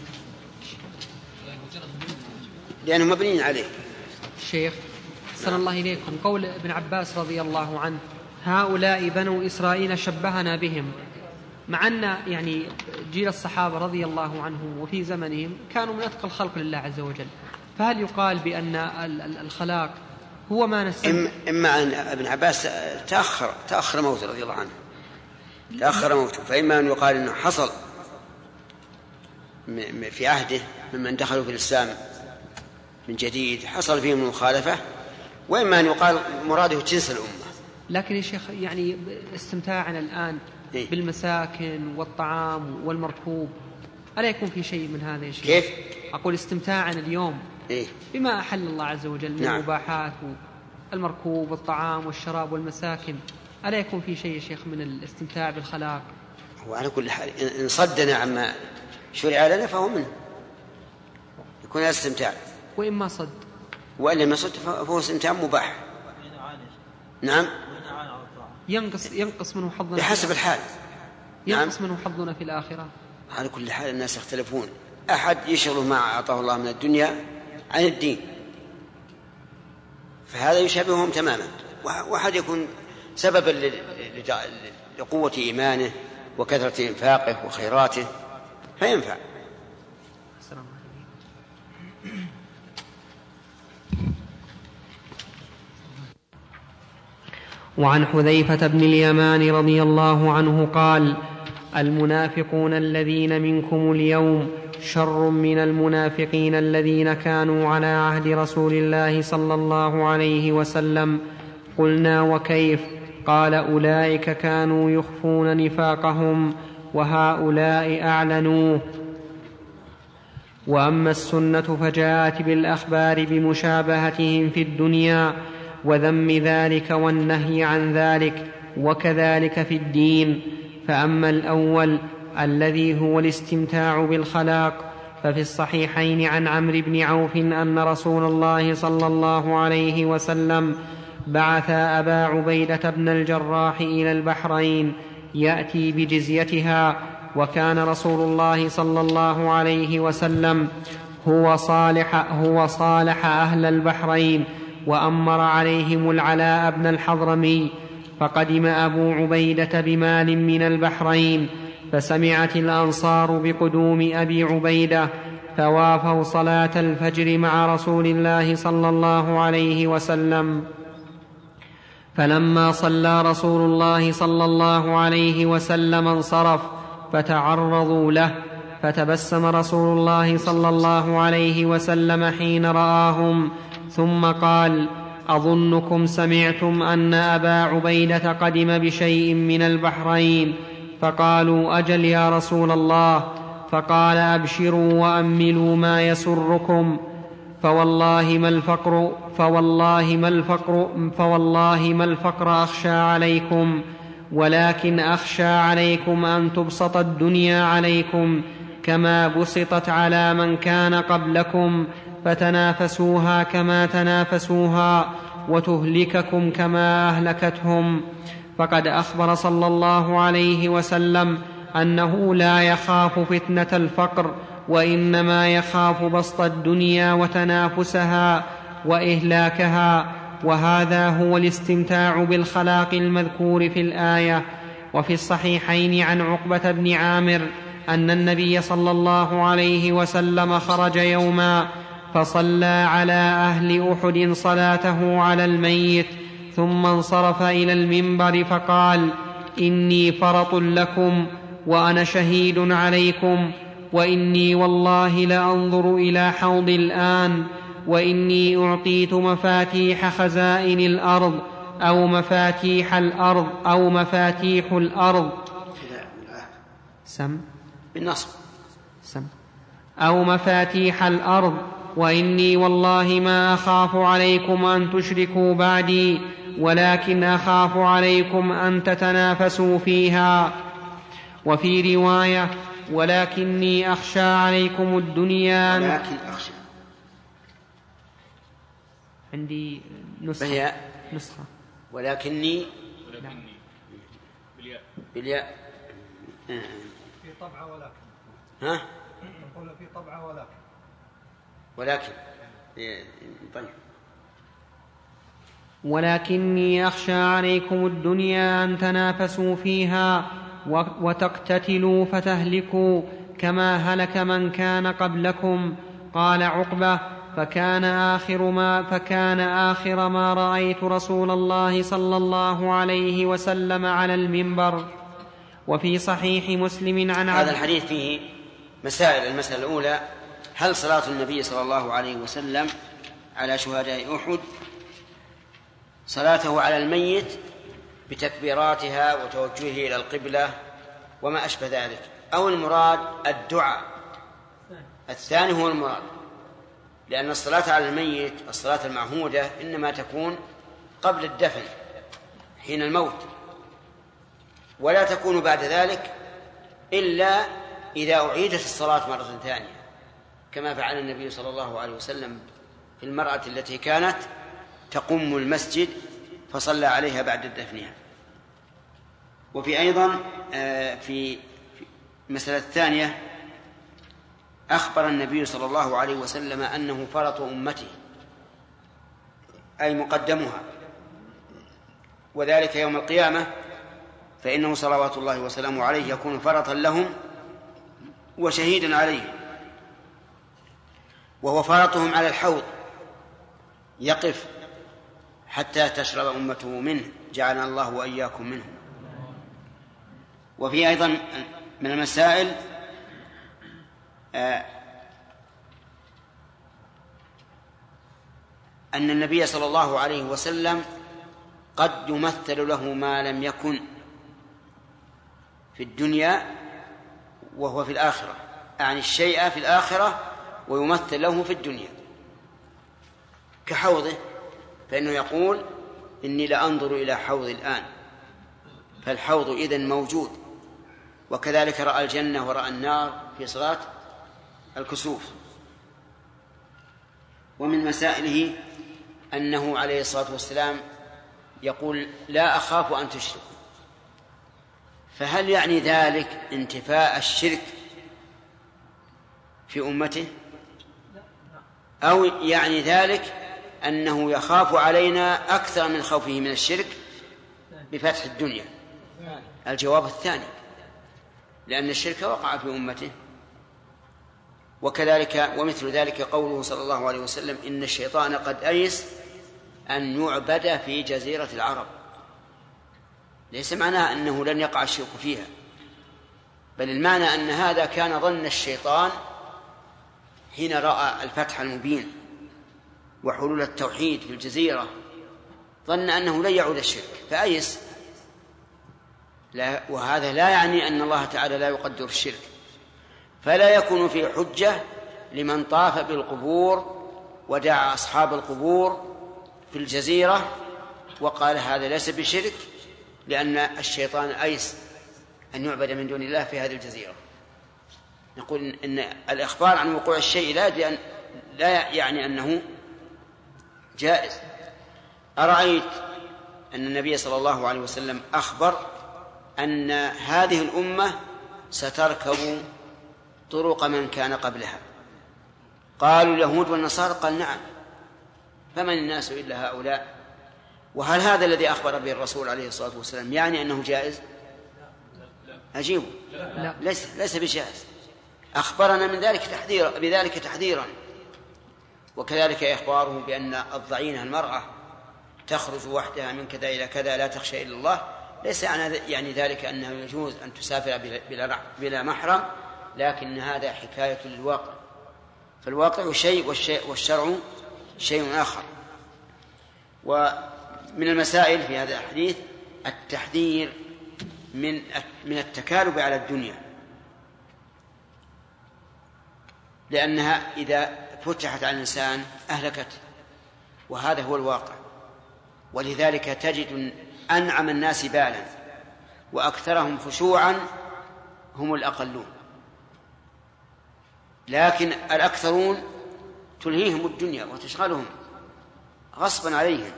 لأنهم مبنيين عليه. الشيخ صلى الله إليكم قول ابن عباس رضي الله عنه هؤلاء بنو إسرائيل شبهنا بهم، مع أن يعني جيل الصحابة رضي الله عنهم وفي زمنهم كانوا من أتقى الخلق لله عز وجل، فهل يقال بأن الخلاق هو ما نسمى؟ إما أن ابن عباس تأخر تأخر موته رضي الله عنه تأخر موته، فإما أن يقال أنه حصل في عهده ممن دخلوا في الإسلام من جديد حصل فيهم المخالفة، وإما أن يقال مراده جنس الأمة. لكن يا شيخ يعني استمتاعنا الآن إيه؟ بالمساكن والطعام والمركوب ألا يكون في شيء من هذا يا شيخ؟ كيف؟ أقول استمتاعنا اليوم إيه؟ بما أحل الله عز وجل من نعم. المباحات والمركوب والطعام والشراب والمساكن، ألا يكون في شيء يا شيخ من الاستمتاع بالخلاق؟ وعلى كل حال إن صدنا عما شرع لنا فهو منه يكون الاستمتاع. وإما صد. وإن لم يصد فهو استمتاع مباح. نعم ينقص ينقص منه حظنا بحسب الحال. ينقص منه حظنا في الآخرة. على كل حال الناس يختلفون، أحد يشغل ما أعطاه الله من الدنيا عن الدين فهذا يشابههم تماما، وأحد يكون سببا لقوة إيمانه وكثرة إنفاقه وخيراته فينفع. وعن حذيفة بن اليمان رضي الله عنه قال: المنافقون الذين منكم اليوم شر من المنافقين الذين كانوا على عهد رسول الله صلى الله عليه وسلم. قلنا: وكيف؟ قال: أولئك كانوا يخفون نفاقهم وهؤلاء أعلنوه. وأما السنة فجاءت بالأخبار بمشابهتهم في الدنيا وذم ذلك والنهي عن ذلك، وكذلك في الدين. فأما الأول الذي هو الاستمتاع بالخلاق ففي الصحيحين عن عمرو بن عوف أن رسول الله صلى الله عليه وسلم بعث أبا عبيدة بن الجراح إلى البحرين يأتي بجزيتها، وكان رسول الله صلى الله عليه وسلم هو صالح, هو صالح أهل البحرين وأمر عليهم العلاء بن الحضرمي. فقدم أبو عبيدة بمال من البحرين، فسمعت الأنصار بقدوم أبي عبيدة فوافوا صلاة الفجر مع رسول الله صلى الله عليه وسلم. فلما صلى رسول الله صلى الله عليه وسلم انصرف فتعرضوا له، فتبسم رسول الله صلى الله عليه وسلم حين رآهم ثم قال: أظنكم سمعتم أن أبا عبيدة قدم بشيء من البحرين. فقالوا: أجل يا رسول الله. فقال: أبشروا وأملوا ما يسركم، فوالله ما الفقر فوالله ما الفقر فوالله ما الفقر أخشى عليكم، ولكن أخشى عليكم أن تبسط الدنيا عليكم كما بسطت على من كان قبلكم، فتنافسوها كما تنافسوها وتهلككم كما أهلكتهم. فقد أخبر صلى الله عليه وسلم أنه لا يخاف فتنة الفقر، وإنما يخاف بسط الدنيا وتنافسها وإهلاكها، وهذا هو الاستمتاع بالخلاق المذكور في الآية. وفي الصحيحين عن عقبة بن عامر أن النبي صلى الله عليه وسلم خرج يوما فصلى على أهل أحد صلاته على الميت، ثم انصرف إلى المنبر فقال: إني فرط لكم وأنا شهيد عليكم، وإني والله لأنظر إلى حوض الآن، وإني أعطيت مفاتيح خزائن الأرض أو مفاتيح الأرض أو مفاتيح الأرض سم بالنصب سم أو مفاتيح الأرض، وإني والله ما أخاف عليكم أن تشركوا بعدي، ولكن أخاف عليكم أن تتنافسوا فيها. وفي رواية: ولكني أخشى عليكم الدنيا. ولكن أخشى عندي نسخة, بهي نسخة. ولكني ولكني بالياء بالياء في طبعة ولكن ها نقول في طبعة ولكن ولكن طيب ولكني أخشى عليكم الدنيا أن تنافسوا فيها وتقتتلوا فتهلكوا كما هلك من كان قبلكم. قال عقبة: فكان آخر ما, فكان آخر ما رأيت رسول الله صلى الله عليه وسلم على المنبر. وفي صحيح مسلم عن هذا الحديث فيه مسائل. المسألة الأولى: هل صلاة النبي صلى الله عليه وسلم على شهداء أحد صلاته على الميت بتكبيراتها وتوجهه إلى القبلة وما أشبه ذلك، أو المراد الدعاء؟ الثاني هو المراد، لأن الصلاة على الميت الصلاة المعهودة إنما تكون قبل الدفن حين الموت، ولا تكون بعد ذلك إلا إذا أعيدت الصلاة مرة ثانية، كما فعل النبي صلى الله عليه وسلم في المرأة التي كانت تقم المسجد فصلى عليها بعد دفنها. وفي أيضا في المسألة الثانية أخبر النبي صلى الله عليه وسلم أنه فرط أمته أي مقدمها، وذلك يوم القيامة، فإنه صلوات الله وسلامه عليه يكون فرطا لهم وشهيدا عليهم، وهو فرطهم على الحوض يقف حتى تشرب أمته منه، جعلنا الله وإياكم منهم. وفي أيضا من المسائل آه أن النبي صلى الله عليه وسلم قد يمثل له ما لم يكن في الدنيا وهو في الآخرة، يعني الشيء في الآخرة ويمثل له في الدنيا كحوضه، فإنه يقول إني لأنظر إلى حوض الآن، فالحوض إذن موجود. وكذلك رأى الجنة ورأى النار في صلاة الكسوف. ومن مسائله أنه عليه الصلاة والسلام يقول لا أخاف أن تشركوا، فهل يعني ذلك انتفاء الشرك في أمته، أو يعني ذلك أنه يخاف علينا أكثر من خوفه من الشرك بفتح الدنيا؟ الجواب الثاني، لأن الشرك وقع في أمته. وكذلك ومثل ذلك قوله صلى الله عليه وسلم إن الشيطان قد أيس أن يعبد في جزيرة العرب. ليس معناه أنه لن يقع الشرك فيها، بل المعنى أن هذا كان ظن الشيطان حين رأى الفتح المبين وحلول التوحيد في الجزيرة، ظن أنه لن يعود الشرك فأيس. لا، وهذا لا يعني أن الله تعالى لا يقدر الشرك، فلا يكون في حجة لمن طاف بالقبور ودعا أصحاب القبور في الجزيرة وقال هذا ليس بشرك، لأن الشيطان أيس أن يعبد من دون الله في هذه الجزيرة. نقول إن الإخبار عن وقوع الشيء لا, لا يعني أنه جائز. أرأيت أن النبي صلى الله عليه وسلم أخبر أن هذه الأمة ستركب طرق من كان قبلها، قالوا اليهود والنصارى، قال نعم، فمن الناس إلا هؤلاء. وهل هذا الذي أخبر به الرسول عليه الصلاة والسلام يعني أنه جائز؟ أجيبه لا. ليس, ليس بجائز. أخبرنا من ذلك تحذيرا بذلك تحذيرا. وكذلك إخباره بأن الضعينة المرأة تخرج وحدها من كذا إلى كذا لا تخشى إلا الله، ليس يعني ذلك أنه يجوز أن تسافر بلا محرم، لكن هذا حكاية للواقع، فالواقع شيء والشرع شيء آخر. ومن المسائل في هذا الحديث التحذير من من التكالب على الدنيا، لأنها إذا فتحت على الإنسان أهلكت، وهذا هو الواقع. ولذلك تجد أنعم الناس بالا وأكثرهم خشوعا هم الأقلون، لكن الأكثرون تلهيهم الدنيا وتشغلهم غصبا عليهم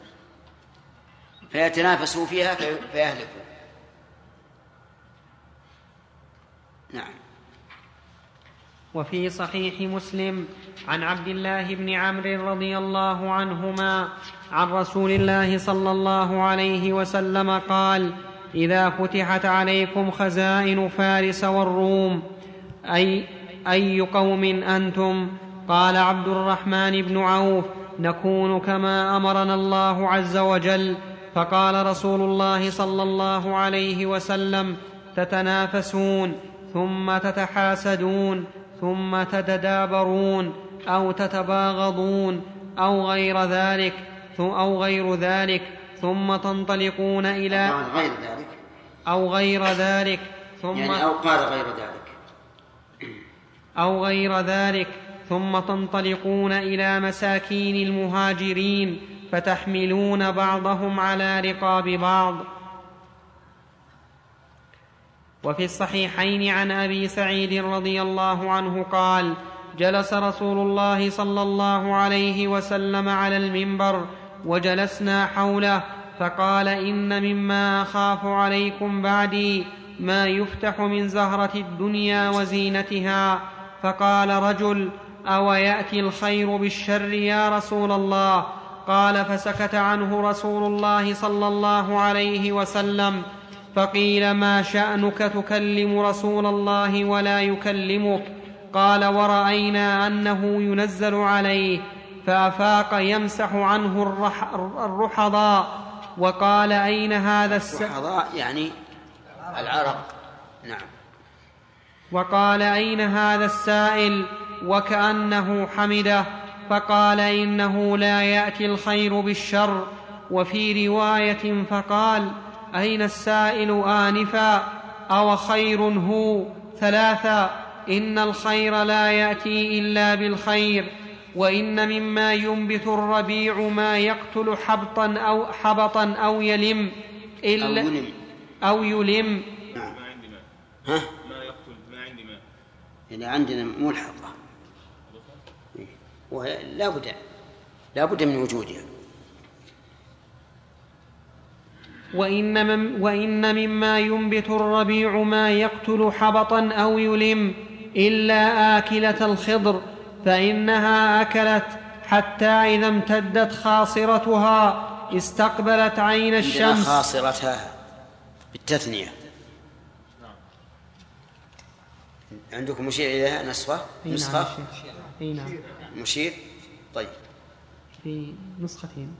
فيتنافسوا فيها فيهلكوا. نعم. وفي صحيح مسلم عن عبد الله بن عمرو رضي الله عنهما عن رسول الله صلى الله عليه وسلم قال: إذا فتحت عليكم خزائن فارس والروم أي, أي قوم أنتم؟ قال عبد الرحمن بن عوف: نكون كما أمرنا الله عز وجل. فقال رسول الله صلى الله عليه وسلم: تتنافسون ثم تتحاسدون ثم تتدابرون أو تتباغضون أو غير ذلك أو غير ذلك ثم تنطلقون إلى غير ذلك أو غير ذلك ثم يعني أو قال غير ذلك أو غير ذلك ثم تنطلقون إلى مساكين المهاجرين فتحملون بعضهم على رقاب بعض. وفي الصحيحين عن أبي سعيد رضي الله عنه قال: جلس رسول الله صلى الله عليه وسلم على المنبر وجلسنا حوله، فقال: إن مما أخاف عليكم بعدي ما يفتح من زهرة الدنيا وزينتها. فقال رجل: أو يأتي الخير بالشر يا رسول الله؟ قال: فسكت عنه رسول الله صلى الله عليه وسلم. فقيل: ما شأنك تكلم رسول الله ولا يكلمك؟ قال: ورأينا أنه ينزل عليه. فأفاق يمسح عنه الرح الرحضاء. وقال: أين هذا الس... الرحضاء يعني العرق. نعم. وقال: أين هذا السائل؟ وكأنه حمده. فقال: إنه لا يأتي الخير بالشر. وفي رواية: فقال: أين السائل آنفا؟ أو خير هو؟ ثلاثا: إن الخير لا يأتي إلا بالخير. وإن مما ينبت الربيع ما يقتل حبطا أو حبطا أو يلم إلا أو يلم, أو يلم. نعم. ما عندي ماء. ها؟ ما يقتل ما عندي ماء. يعني عندنا ملحظة، وهي لا بد لا بد من وجودها. وإن, من وإن مما ينبت الربيع ما يقتل حبطا أو يلم إلا آكلة الخضر، فإنها أكلت حتى إذا امتدت خاصرتها استقبلت عين الشمس. خاصرتها بالتثنية. عندكم مشير إليها نسخة؟ نسخة؟ نعم. مشير؟ طيب. في نسختين.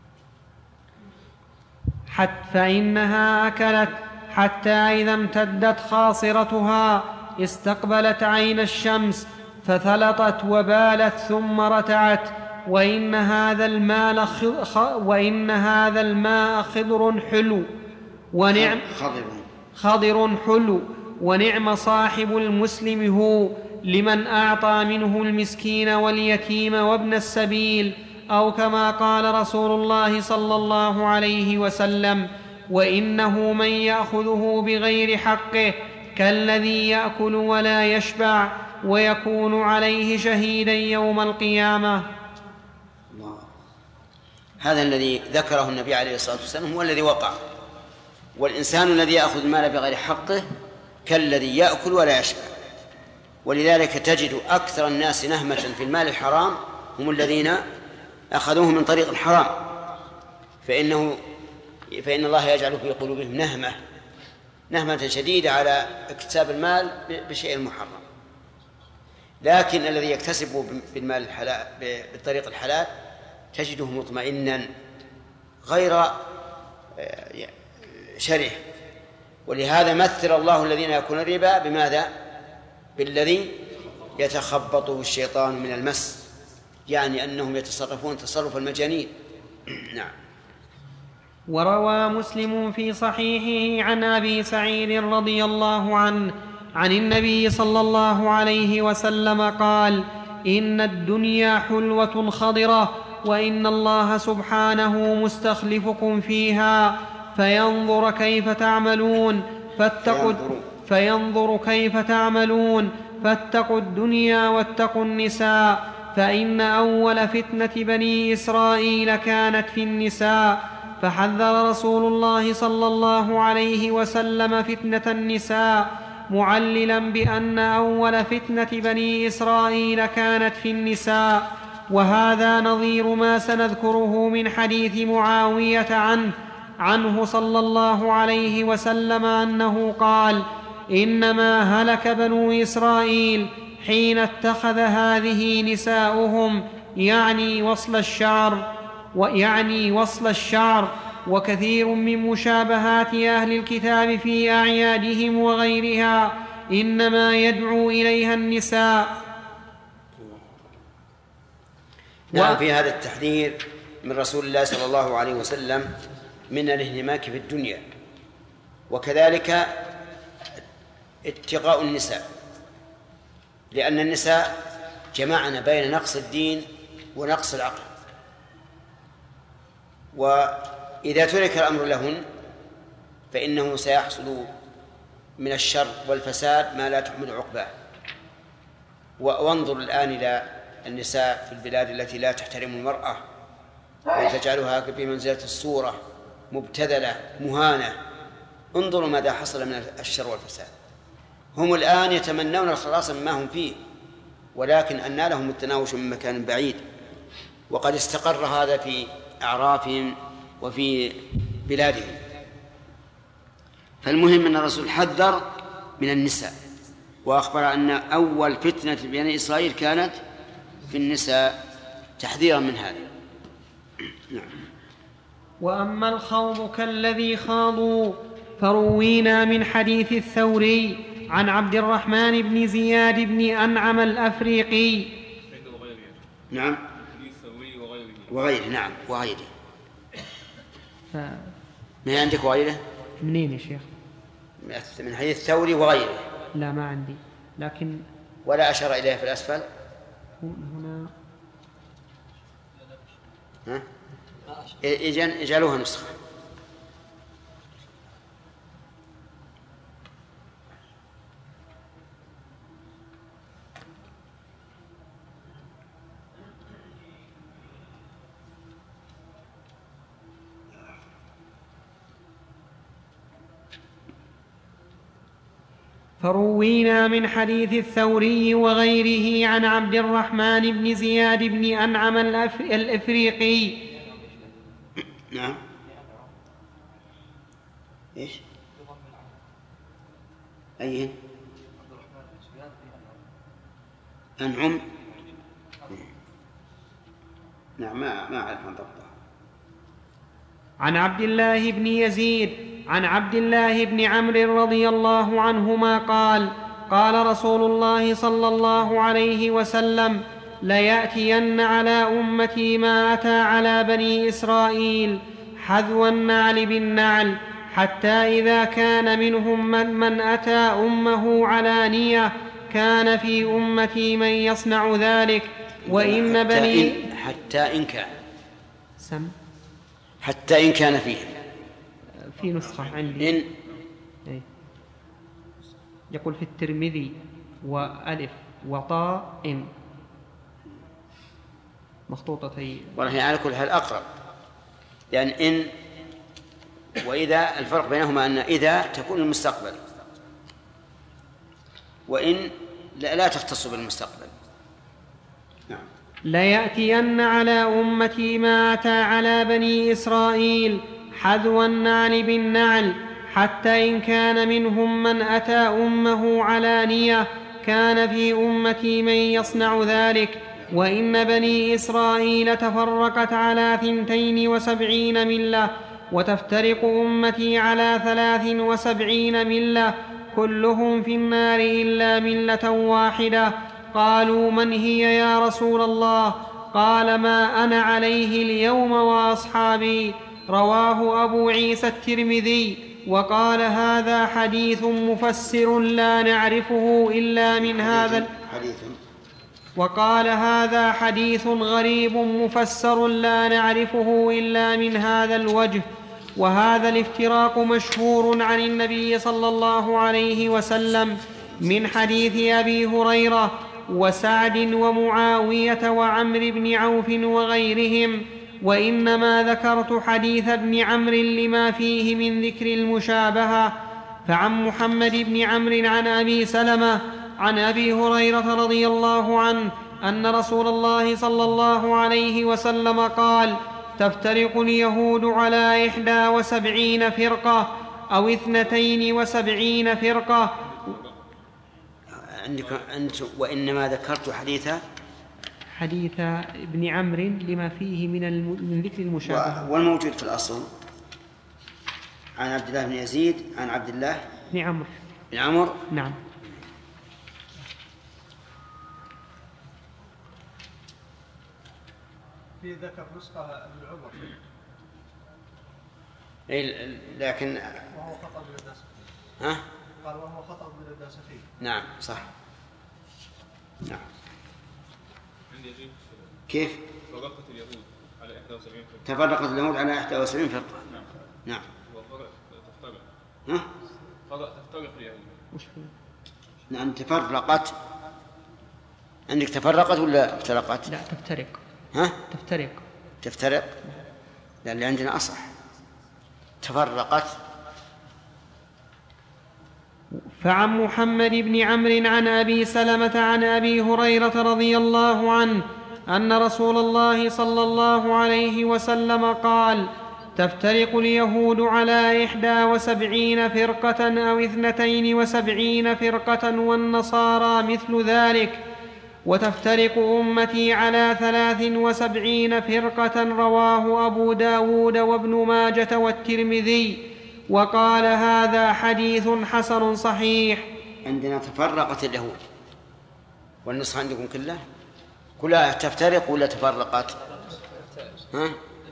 حتى فإنها أكلت حتى إذا امتدت خاصرتها استقبلت عين الشمس فثلطت وبالت ثم رتعت. وإن هذا الماء خ... وإن هذا الماء خضر حلو ونعم خضر خضر حلو ونعم صاحب المسلم هو لمن أعطى منه المسكين واليتيم وابن السبيل، أو كما قال رسول الله صلى الله عليه وسلم: وإنه من يأخذه بغير حقه كالذي يأكل ولا يشبع ويكون عليه شهيدا يوم القيامة. الله. هذا الذي ذكره النبي عليه الصلاة والسلام هو الذي وقع. والإنسان الذي يأخذ المال بغير حقه كالذي يأكل ولا يشبع. ولذلك تجد أكثر الناس نهمة في المال الحرام هم الذين أخذوه من طريق الحرام، فإنه فإن الله يجعل في قلوبهم نهمة نهمة شديدة على اكتساب المال بشيء محرم. لكن الذي يكتسبه بالمال الحلال بالطريق الحلال تجده مطمئنا غير شره. ولهذا مثل الله الذين يأكلون الربا بماذا؟ بالذي يتخبطه الشيطان من المس، يعني أنهم يتصرفون تصرف المجانين. نعم. وروى مسلم في صحيحه عن أبي سعيد رضي الله عنه عن النبي صلى الله عليه وسلم قال: إن الدنيا حلوة خضرة، وإن الله سبحانه مستخلفكم فيها فينظر كيف تعملون فاتقوا فينظر كيف تعملون فاتقوا الدنيا واتقوا النساء، فإن أول فتنة بني إسرائيل كانت في النساء. فحذر رسول الله صلى الله عليه وسلم فتنة النساء معللا بأن أول فتنة بني إسرائيل كانت في النساء. وهذا نظير ما سنذكره من حديث معاوية عنه عنه صلى الله عليه وسلم أنه قال: إنما هلك بنو إسرائيل حين اتخذ هذه نساؤهم يعني وصل الشعر ويعني وصل الشعر. وكثير من مشابهات أهل الكتاب في أعيادهم وغيرها إنما يدعو إليها النساء. نعم. في هذا التحذير من رسول الله صلى الله عليه وسلم من الانهماك في الدنيا، وكذلك اتقاء النساء، لأن النساء جمعنا بين نقص الدين ونقص العقل، وإذا ترك الأمر لهن فإنه سيحصل من الشر والفساد ما لا تحمل عقباه. وانظر الآن إلى النساء في البلاد التي لا تحترم المرأة وتجعلها بمنزلة الصورة، مبتذلة مهانة. انظروا ماذا حصل من الشر والفساد. هم الآن يتمنون الخلاص مما هم فيه، ولكن أنى لهم التناوش من مكان بعيد، وقد استقر هذا في أعرافهم وفي بلادهم. فالمهم أن الرسول حذر من النساء، وأخبر أن أول فتنة بني إسرائيل كانت في النساء، تحذيرا من هذا. نعم. وأما الخوض كالذي خاضوا فروينا من حديث الثوري عن عبد الرحمن بن زياد بن أنعم الأفريقي. نعم. وغيره. نعم وغيره. ف... ما عندك وغيره؟ منين يا شيخ؟ من حديث الثوري وغيره. لا ما عندي، لكن ولا أشار إليه في الأسفل هنا. ها؟ اجعلوها نسخة. فروينا من حديث الثوري وغيره عن عبد الرحمن بن زياد بن أنعم الأفريقي. نعم. إيش؟ أيه؟ أنعم. نعم ما ما أعرف عن ضبطه. عن عبد الله بن يزيد عن عبد الله بن عمرو رضي الله عنهما قال: قال رسول الله صلى الله عليه وسلم: ليأتين على أمتي ما أتى على بني إسرائيل حذو النعل بالنعل، حتى إذا كان منهم من, من أتى أمه علانية كان في أمتي من يصنع ذلك. وإن بني حتى إن كان سم حتى إن كان فيه في نسخة عندي إن إيه؟ يقول في الترمذي وألف وطاء إن مخطوطتين. والله على كل حال أقرب، لأن يعني إن وإذا الفرق بينهما أن إذا تكون المستقبل، وإن لا, لا تختص بالمستقبل. نعم. ليأتين على أمتي ما أتى على بني إسرائيل حذو النعل بالنعل، حتى إن كان منهم من أتى أمه علانية كان في أمتي من يصنع ذلك. وإن بني إسرائيل تفرقت على ثنتين وسبعين ملة، وتفترق أمتي على ثلاث وسبعين ملة، كلهم في النار إلا ملة واحدة. قالوا: من هي يا رسول الله؟ قال: ما أنا عليه اليوم وأصحابي. رواه أبو عيسى الترمذي وقال: هذا حديث مفسر لا نعرفه إلا من هذا حديث وقال: هذا حديث غريب مفسر لا نعرفه إلا من هذا الوجه. وهذا الافتراق مشهور عن النبي صلى الله عليه وسلم من حديث أبي هريرة وسعد ومعاوية وعمر بن عوف وغيرهم. وإنما ذكرت حديث ابن عمرو لما فيه من ذكر المشابهة. فعن محمد بن عمرو عن أبي سلمة عن أبي هريرة رضي الله عنه أن رسول الله صلى الله عليه وسلم قال: تفترق اليهود على إحدى وسبعين فرقة أو اثنتين وسبعين فرقة. عندك أنت وإنما ذكرت حديثا حديث ابن عمرو لما فيه من, الم... من ذكر المشابهة. والموجود في الأصل عن عبد الله بن يزيد عن عبد الله بن عمرو بن عمرو. نعم. في ذكر نسخة ابن عمر إيه لكن وهو خطأ من الناسخين. ها؟ قال وهو خطأ من الناسخين. نعم صح. نعم. عندي كيف؟ تفرقت اليهود على إحدى وسبعين فرقة. تفرقت اليهود على إحدى وسبعين فرقة. نعم. نعم. وفرق تفترق. ها؟ فرق تفترق اليهود. مش فيه. نعم تفرقت عندك تفرقت ولا افترقت؟ لا تفترق. ها؟ تفترق. تفترق؟ لا اللي عندنا أصح تفرقت. فعن محمد بن عمرو عن أبي سلمة عن أبي هريرة رضي الله عنه أن رسول الله صلى الله عليه وسلم قال: تفترق اليهود على إحدى وسبعين فرقة أو اثنتين وسبعين فرقة والنصارى مثل ذلك، وتفترق أمتي على ثلاث وسبعين فرقة. رواه أبو داود وابن ماجة والترمذي، وقال هذا حديث حسن صحيح. عندنا تفرقت اليهود، والنسخة عندكم كلها كلها تفترق ولا تفرقت؟ ها؟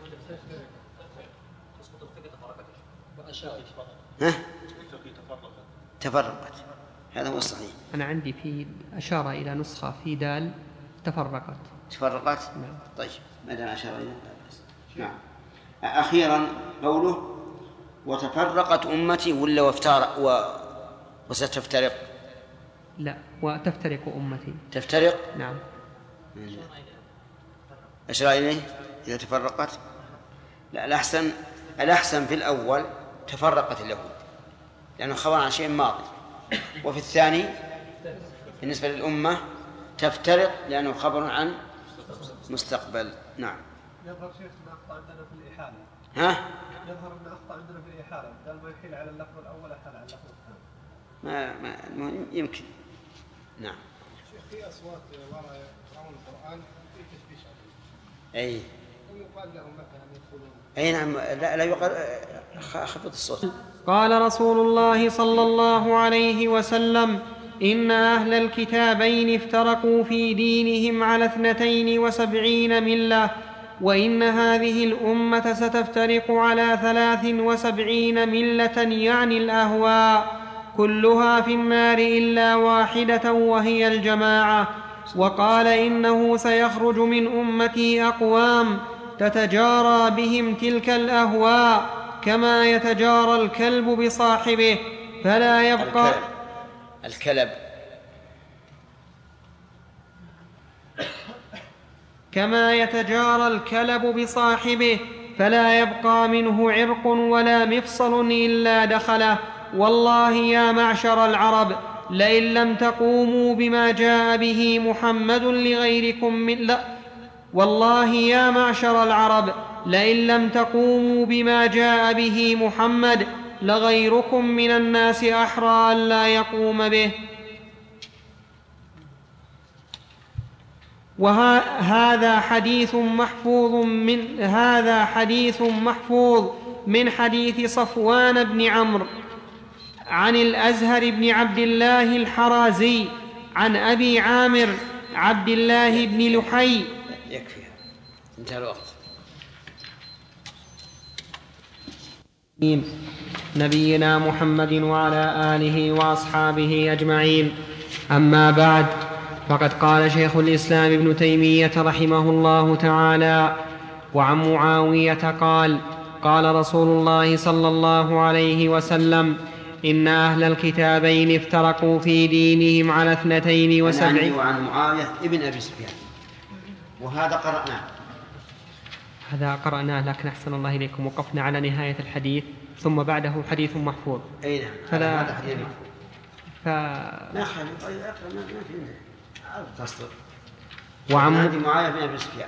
ها؟ تفرقت، هذا هو الصحيح. أنا عندي في أشار إلى نسخة في دال تفرقت. تفرقت؟ نعم. طيب ما دام أشار إلى نعم. أخيرا قوله وتفرقت أمتي ولا وافترق و... وستفترق؟ لا، وتفترق أمتي. تفترق؟ نعم. أشار إليه إذا تفرقت؟ لا، الأحسن الأحسن في الأول تفرقت اليهود لأنه خبر عن شيء ماضي، وفي الثاني بالنسبة للأمة تفترق لأنه خبر عن مستقبل. نعم. يظهر شيخ أن أخطأ عندنا في الإحالة. ها؟ يظهر أن أخطأ عندنا في الإحالة، قال ما يحيل على اللفظ الأول أحال على اللفظ الثاني. ما ما يمكن. نعم. شيخ في أصوات وراء يقرؤون القرآن في تشبيش. أي. ويقال لهم مثلا يدخلون. أي نعم، لا لا يقال خفض الصوت. قال رسول الله صلى الله عليه وسلم: إن أهل الكتابين افترقوا في دينهم على اثنتين وسبعين ملة، وإن هذه الأمة ستفترق على ثلاث وسبعين ملة، يعني الأهواء، كلها في النار إلا واحدة وهي الجماعة. وقال: إنه سيخرج من أمتي أقوام تتجارى بهم تلك الأهواء كما يتجارى الكلب بصاحبه فلا يبقى الكلب, الكلب. كما يتجارى الكلب بصاحبه فلا يبقى منه عرق ولا مفصل إلا دخله. والله يا معشر العرب لئن لم تقوموا بما جاء به محمد لغيركم من لا والله يا معشر العرب لئن لم تقوموا بما جاء به محمد لغيركم من الناس أحرى ألا يقوم به. وهذا حديث محفوظ من هذا حديث محفوظ من حديث صفوان بن عمرو عن الأزهر بن عبد الله الحرازي عن أبي عامر عبد الله بن لحي. يكفي، انتهى الوقت. نبينا محمد وعلى آله وأصحابه أجمعين. أما بعد، فقد قال شيخ الإسلام ابن تيمية رحمه الله تعالى: وعن معاوية قال: قال رسول الله صلى الله عليه وسلم: إن أهل الكتابين افترقوا في دينهم على اثنتين وسبعين. وعن معاوية ابن أبي سفيان، وهذا قرأناه هذا قرأناه لكن أحسن الله إليكم وقفنا على نهاية الحديث ثم بعده حديث محفوظ. أي نعم، فلا هذا حديث محفوظ. ف... ما خلي أقرأ ما في عنده تصدر. وعن معاوية بن أبي سفيان.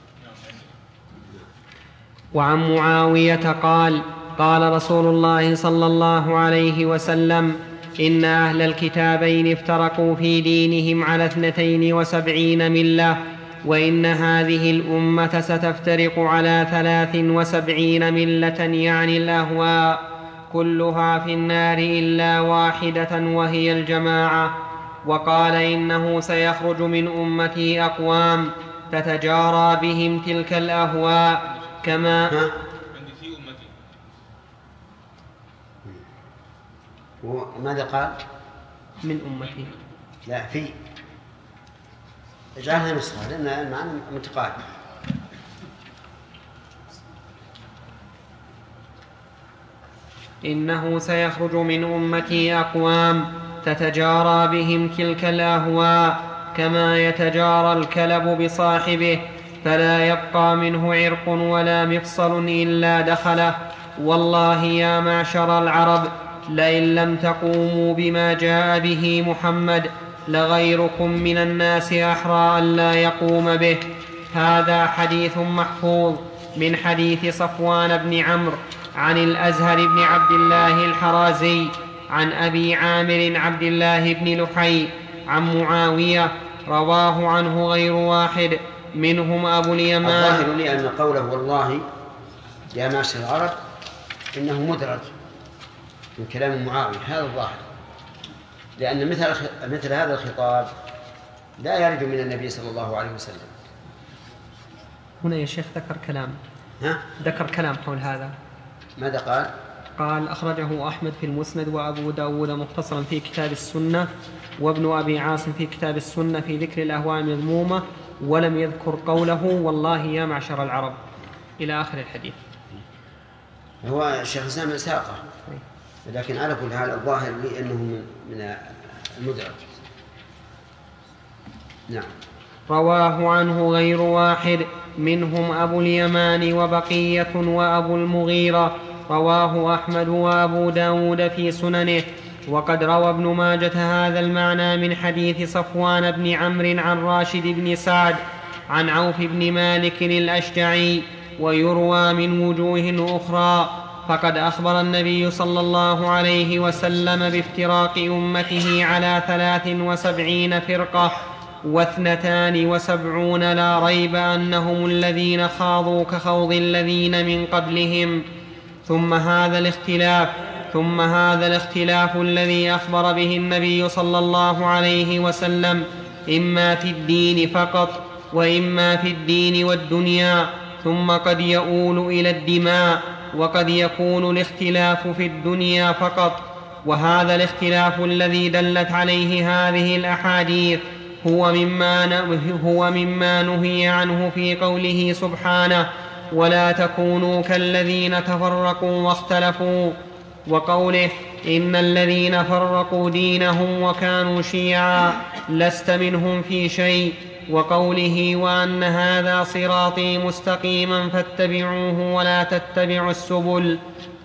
وعن معاوية قال: قال رسول الله صلى الله عليه وسلم: إن أهل الكتابين افترقوا في دينهم على اثنتين وسبعين ملة، وإن هذه الأمة ستفترق على ثلاث وسبعين ملة، يعني الأهواء، كلها في النار إلا واحدة وهي الجماعة. وقال: إنه سيخرج من أمتي أقوام تتجارى بهم تلك الأهواء كما عندي في أمتي. وماذا قال؟ من أمتي. لا، في اجعلها نسخة لأن المعنى متقارب. إنه سيخرج من أمتي أقوام تتجارى بهم تلك الأهواء كما يتجارى الكلب بصاحبه، فلا يبقى منه عرق ولا مفصل إلا دخله. والله يا معشر العرب، لئن لم تقوموا بما جاء به محمد لغيركم من الناس أحرى أن لا يقوم به. هذا حديث محفوظ من حديث صفوان بن عمرو عن الأزهر بن عبد الله الحرازي عن أبي عامر عبد الله بن لحي عن معاوية، رواه عنه غير واحد منهم أبو اليمان. الظاهر لي أن قوله والله يا معشر العرب إنه مدرج من كلام معاوية، هذا الظاهر، لأن مثل, مثل هذا الخطاب لا يرد من النبي صلى الله عليه وسلم. هنا يا شيخ ذكر كلام ها؟ ذكر كلام حول هذا. ماذا قال؟ قال أخرجه أحمد في المسند وأبو داود مختصرا في كتاب السنة وابن أبي عاصم في كتاب السنة في ذكر الأهواء المذمومة، ولم يذكر قوله والله يا معشر العرب إلى آخر الحديث. هو الشيخ الإسلام ساقه، لكن على كل حال الظاهر لي أنه من المدرج. نعم. رواه عنه غير واحد منهم أبو اليمان وبقية وأبو المغيرة، رواه أحمد وأبو داود في سننه. وقد روى ابن ماجة هذا المعنى من حديث صفوان بن عمرو عن راشد بن سعد عن عوف بن مالك الأشجعي، ويروى من وجوه أخرى. فقد أخبر النبي صلى الله عليه وسلم بافتراق أمته على ثلاث وسبعين فرقة واثنتان وسبعون، لا ريب أنهم الذين خاضوا كخوض الذين من قبلهم. ثم هذا الاختلاف ثم هذا الاختلاف الذي أخبر به النبي صلى الله عليه وسلم إما في الدين فقط وإما في الدين والدنيا، ثم قد يؤول إلى الدماء، وقد يكون الاختلاف في الدنيا فقط. وهذا الاختلاف الذي دلت عليه هذه الأحاديث هو مما, هو مما نهي عنه في قوله سبحانه ولا تكونوا كالذين تفرقوا واختلفوا، وقوله إن الذين فرقوا دينهم وكانوا شيعا لست منهم في شيء، وقوله وأن هذا صراطي مستقيما فاتبعوه ولا تتبعوا السبل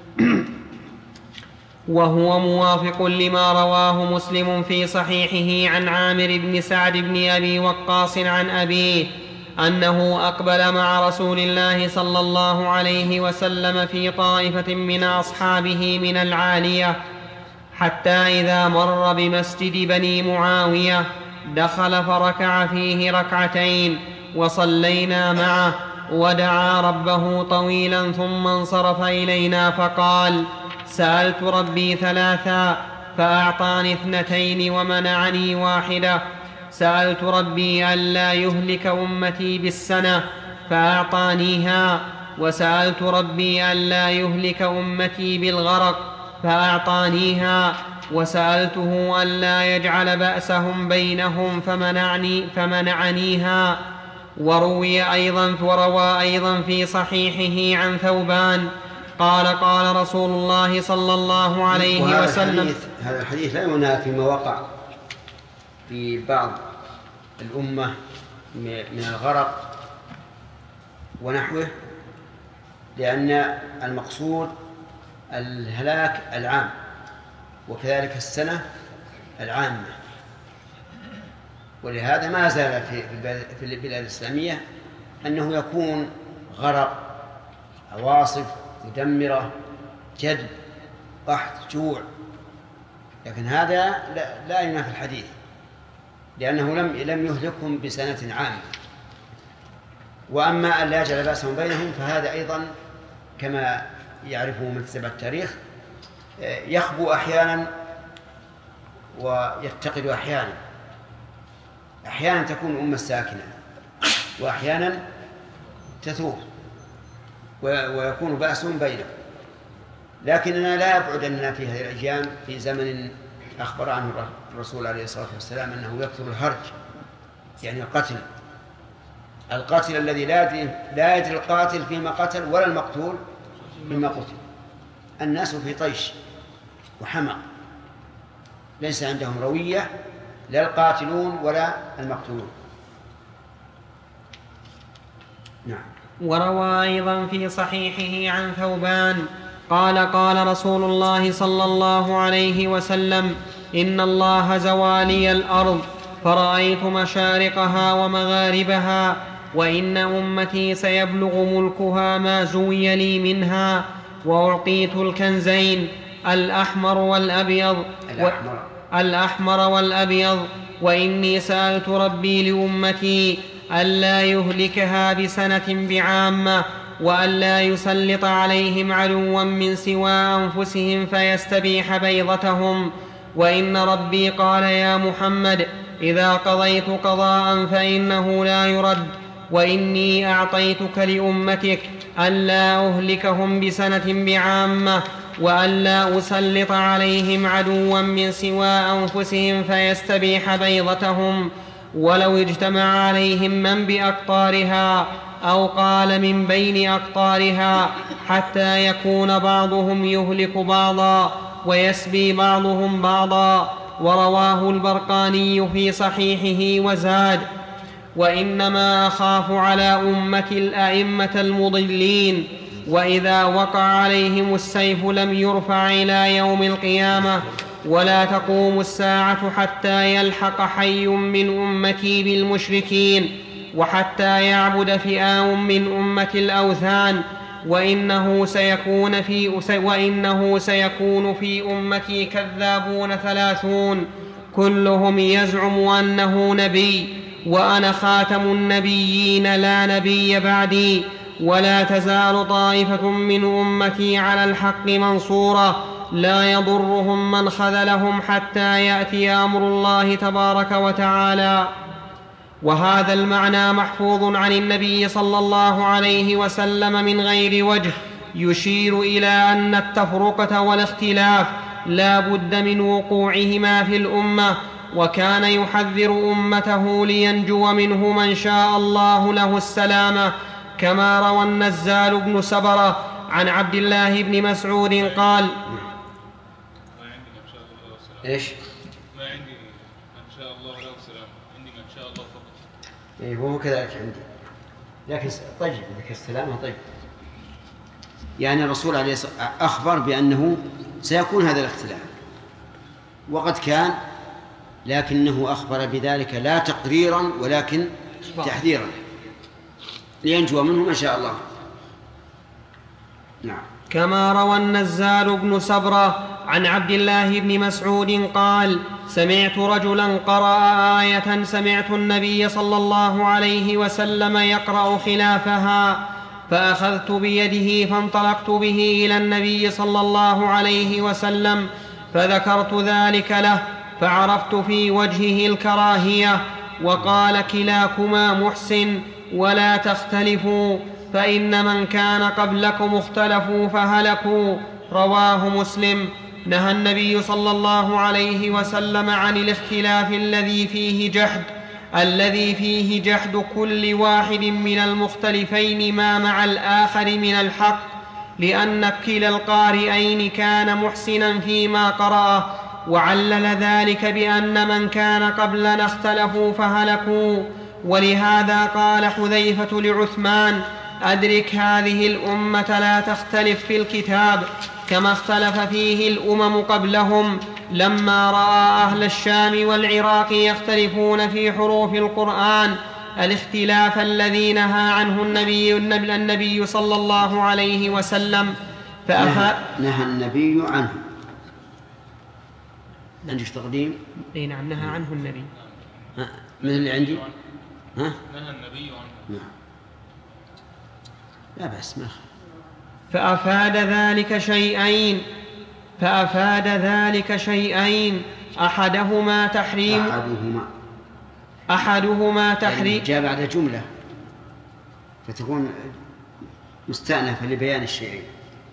وهو موافق لما رواه مسلم في صحيحه عن عامر بن سعد بن أبي وقاص عن أبيه أنه أقبل مع رسول الله صلى الله عليه وسلم في طائفة من أصحابه من العالية، حتى إذا مر بمسجد بني معاوية دخل فركع فيه ركعتين وصلينا معه، ودعا ربه طويلا ثم انصرف إلينا فقال سألت ربي ثلاثا فأعطاني اثنتين ومنعني واحدة، سألت ربي ألا يهلك أمتي بالسنة فأعطانيها، وسألت ربي ألا يهلك أمتي بالغرق فأعطانيها، وسألته ألا يجعل بأسهم بينهم فمنعني فمنعنيها. وروي أيضا وروى أيضا في صحيحه عن ثوبان قال قال رسول الله صلى الله عليه وسلم. الحديث هذا الحديث لا ينافي ما وقع في بعض الأمة من الغرق ونحوه، لأن المقصود الهلاك العام وكذلك السنة العامة، ولهذا ما زال في البلاد الإسلامية أنه يكون غرق، عواصف مدمرة، جدب، قحط، جوع، لكن هذا لا ينافي الحديث، لأنه لم لم يهلكهم بسنة عامة. وأما أن لا يجعل بأسهم بينهم فهذا أيضا كما يعرفه من كتب التاريخ يخبو أحيانا ويفتقد أحيانا، أحيانا تكون الأمة ساكنة وأحيانا تثور ويكون بأسهم بينهم. لكننا لا يبعد أننا في هذه الأيام في زمن أخبر عنه الرسول عليه الصلاة والسلام أنه يكثر الهرج، يعني القتل القاتل الذي لا يدري القاتل فيما قتل ولا المقتول فيما قتل. الناس في طيش وحمق، ليس عندهم روية لا القاتلون ولا المقتولون. نعم. وروى أيضا في صحيحه عن ثوبان قال قال رسول الله صلى الله عليه وسلم: إن الله زوى لي الأرض فرأيت مشارقها ومغاربها، وإن أمتي سيبلغ ملكها ما زوي لي منها، وأعطيت الكنزين الأحمر والأبيض الأحمر, الأحمر والأبيض، وإني سألت ربي لأمتي ألا يهلكها بسنة بعامة، وألا يسلط عليهم عدوا من سوى أنفسهم فيستبيح بيضتهم. وإن ربي قال: يا محمد إذا قضيت قضاء فإنه لا يرد، وإني أعطيتك لأمتك ألا أهلكهم بسنة بعامة، وألا أسلط عليهم عدوا من سوى أنفسهم فيستبيح بيضتهم، ولو اجتمع عليهم من بأقطارها، أو قال من بين أقطارها، حتى يكون بعضهم يهلك بعضا ويسبي بعضهم بعضا. ورواه البرقاني في صحيحه وزاد: وإنما أخاف على أمتي الأئمة المضلين، وإذا وقع عليهم السيف لم يرفع إلى يوم القيامة، ولا تقوم الساعة حتى يلحق حي من أمتي بالمشركين، وحتى يعبد فئام من أمة الأوثان، وإنه سيكون في, وإنه سيكون في أمتي كذابون ثلاثون كلهم يزعم أنه نبي، وأنا خاتم النبيين لا نبي بعدي، ولا تزال طائفة من أمتي على الحق منصورة لا يضرهم من خذلهم حتى يأتي أمر الله تبارك وتعالى. وهذا المعنى محفوظ عن النبي صلى الله عليه وسلم من غير وجه، يشير إلى أن التفرقة والاختلاف لا بد من وقوعهما في الأمة، وكان يحذر أمته لينجو منه من شاء الله له السلامة، كما روى النزال بن سبرة عن عبد الله بن مسعود قال: إيش؟ ما عندي من شاء الله له السلام، عندي من شاء الله فقط. إيه هو كذلك عندي، لكن طيب لك السلامة طيب. يعني الرسول عليه الصلاة والسلام أخبر بأنه سيكون هذا الاختلاف، وقد كان، لكنه أخبر بذلك لا تقريرا ولكن تحذيرا لينجو منه ما شاء الله. نعم. كما روى النزال بن سبرة عن عبد الله بن مسعود قال: سمعت رجلا قرأ آية سمعت النبي صلى الله عليه وسلم يقرأ خلافها، فأخذت بيده فانطلقت به إلى النبي صلى الله عليه وسلم فذكرت ذلك له، فعرفت في وجهه الكراهية، وقال: كلاكما محسن ولا تختلفوا، فإن من كان قبلكم اختلفوا فهلكوا. رواه مسلم. نهى النبي صلى الله عليه وسلم عن الاختلاف الذي فيه جحد الذي فيه جحد كل واحد من المختلفين ما مع الآخر من الحق، لأن كلا القارئين كان محسنا فيما قرأه، وعلل ذلك بأن من كان قبلنا اختلفوا فهلكوا. ولهذا قال حذيفة لعثمان: أدرك هذه الأمة لا تختلف في الكتاب كما اختلف فيه الأمم قبلهم، لما رأى أهل الشام والعراق يختلفون في حروف القرآن الاختلاف الذي نهى عنه النبي, النبي صلى الله عليه وسلم. نهى, نهى النبي عنه. عندك تقديم؟ اي نعم، نهى عنه النبي. ها من اللي عندي؟ ها؟ نهى النبي عنه. نعم. لا بأس ما فأفاد ذلك شيئين فأفاد ذلك شيئين أحدهما تحريم أحدهما أحدهما تحريم يعني جاء بعد جملة فتكون مستأنفة لبيان الشيئين.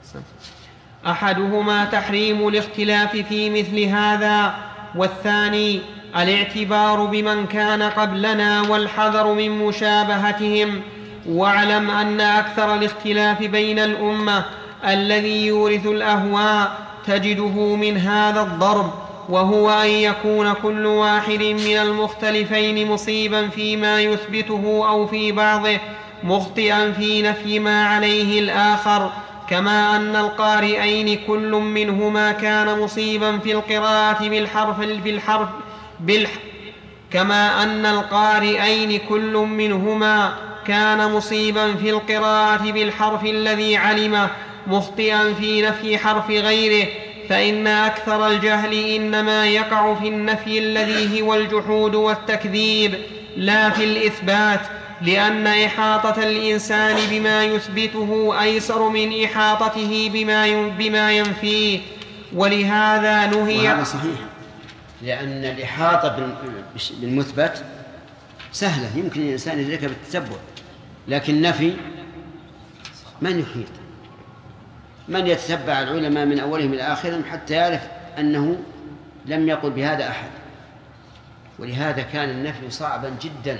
أحدهما تحريم الاختلاف في مثل هذا، والثاني الاعتبار بمن كان قبلنا والحذر من مشابهتهم. واعلم أن أكثر الاختلاف بين الأمة الذي يورث الأهواء تجده من هذا الضرب، وهو أن يكون كل واحد من المختلفين مصيبا فيما يثبته أو في بعضه، مخطئا في نفي ما عليه الآخر، كما أن القارئين كل منهما كان مصيبا في القراءة بالحرف بالحرف بالح كما أن القارئين كل منهما كان مصيبا في القراءة بالحرف الذي علمه، مخطئا في نفي حرف غيره، فإن أكثر الجهل إنما يقع في النفي الذي هو الجحود والتكذيب لا في الإثبات، لأن إحاطة الإنسان بما يثبته أيسر من إحاطته بما بما ينفيه، ولهذا نهي. وهذا صحيح، لأن الإحاطة بالمثبت سهلة، يمكن الإنسان يدركها بالتتبع، لكن النفي من يحيط؟ من يتتبع العلماء من أولهم إلى آخرهم حتى يعرف أنه لم يقل بهذا أحد، ولهذا كان النفي صعبا جدا،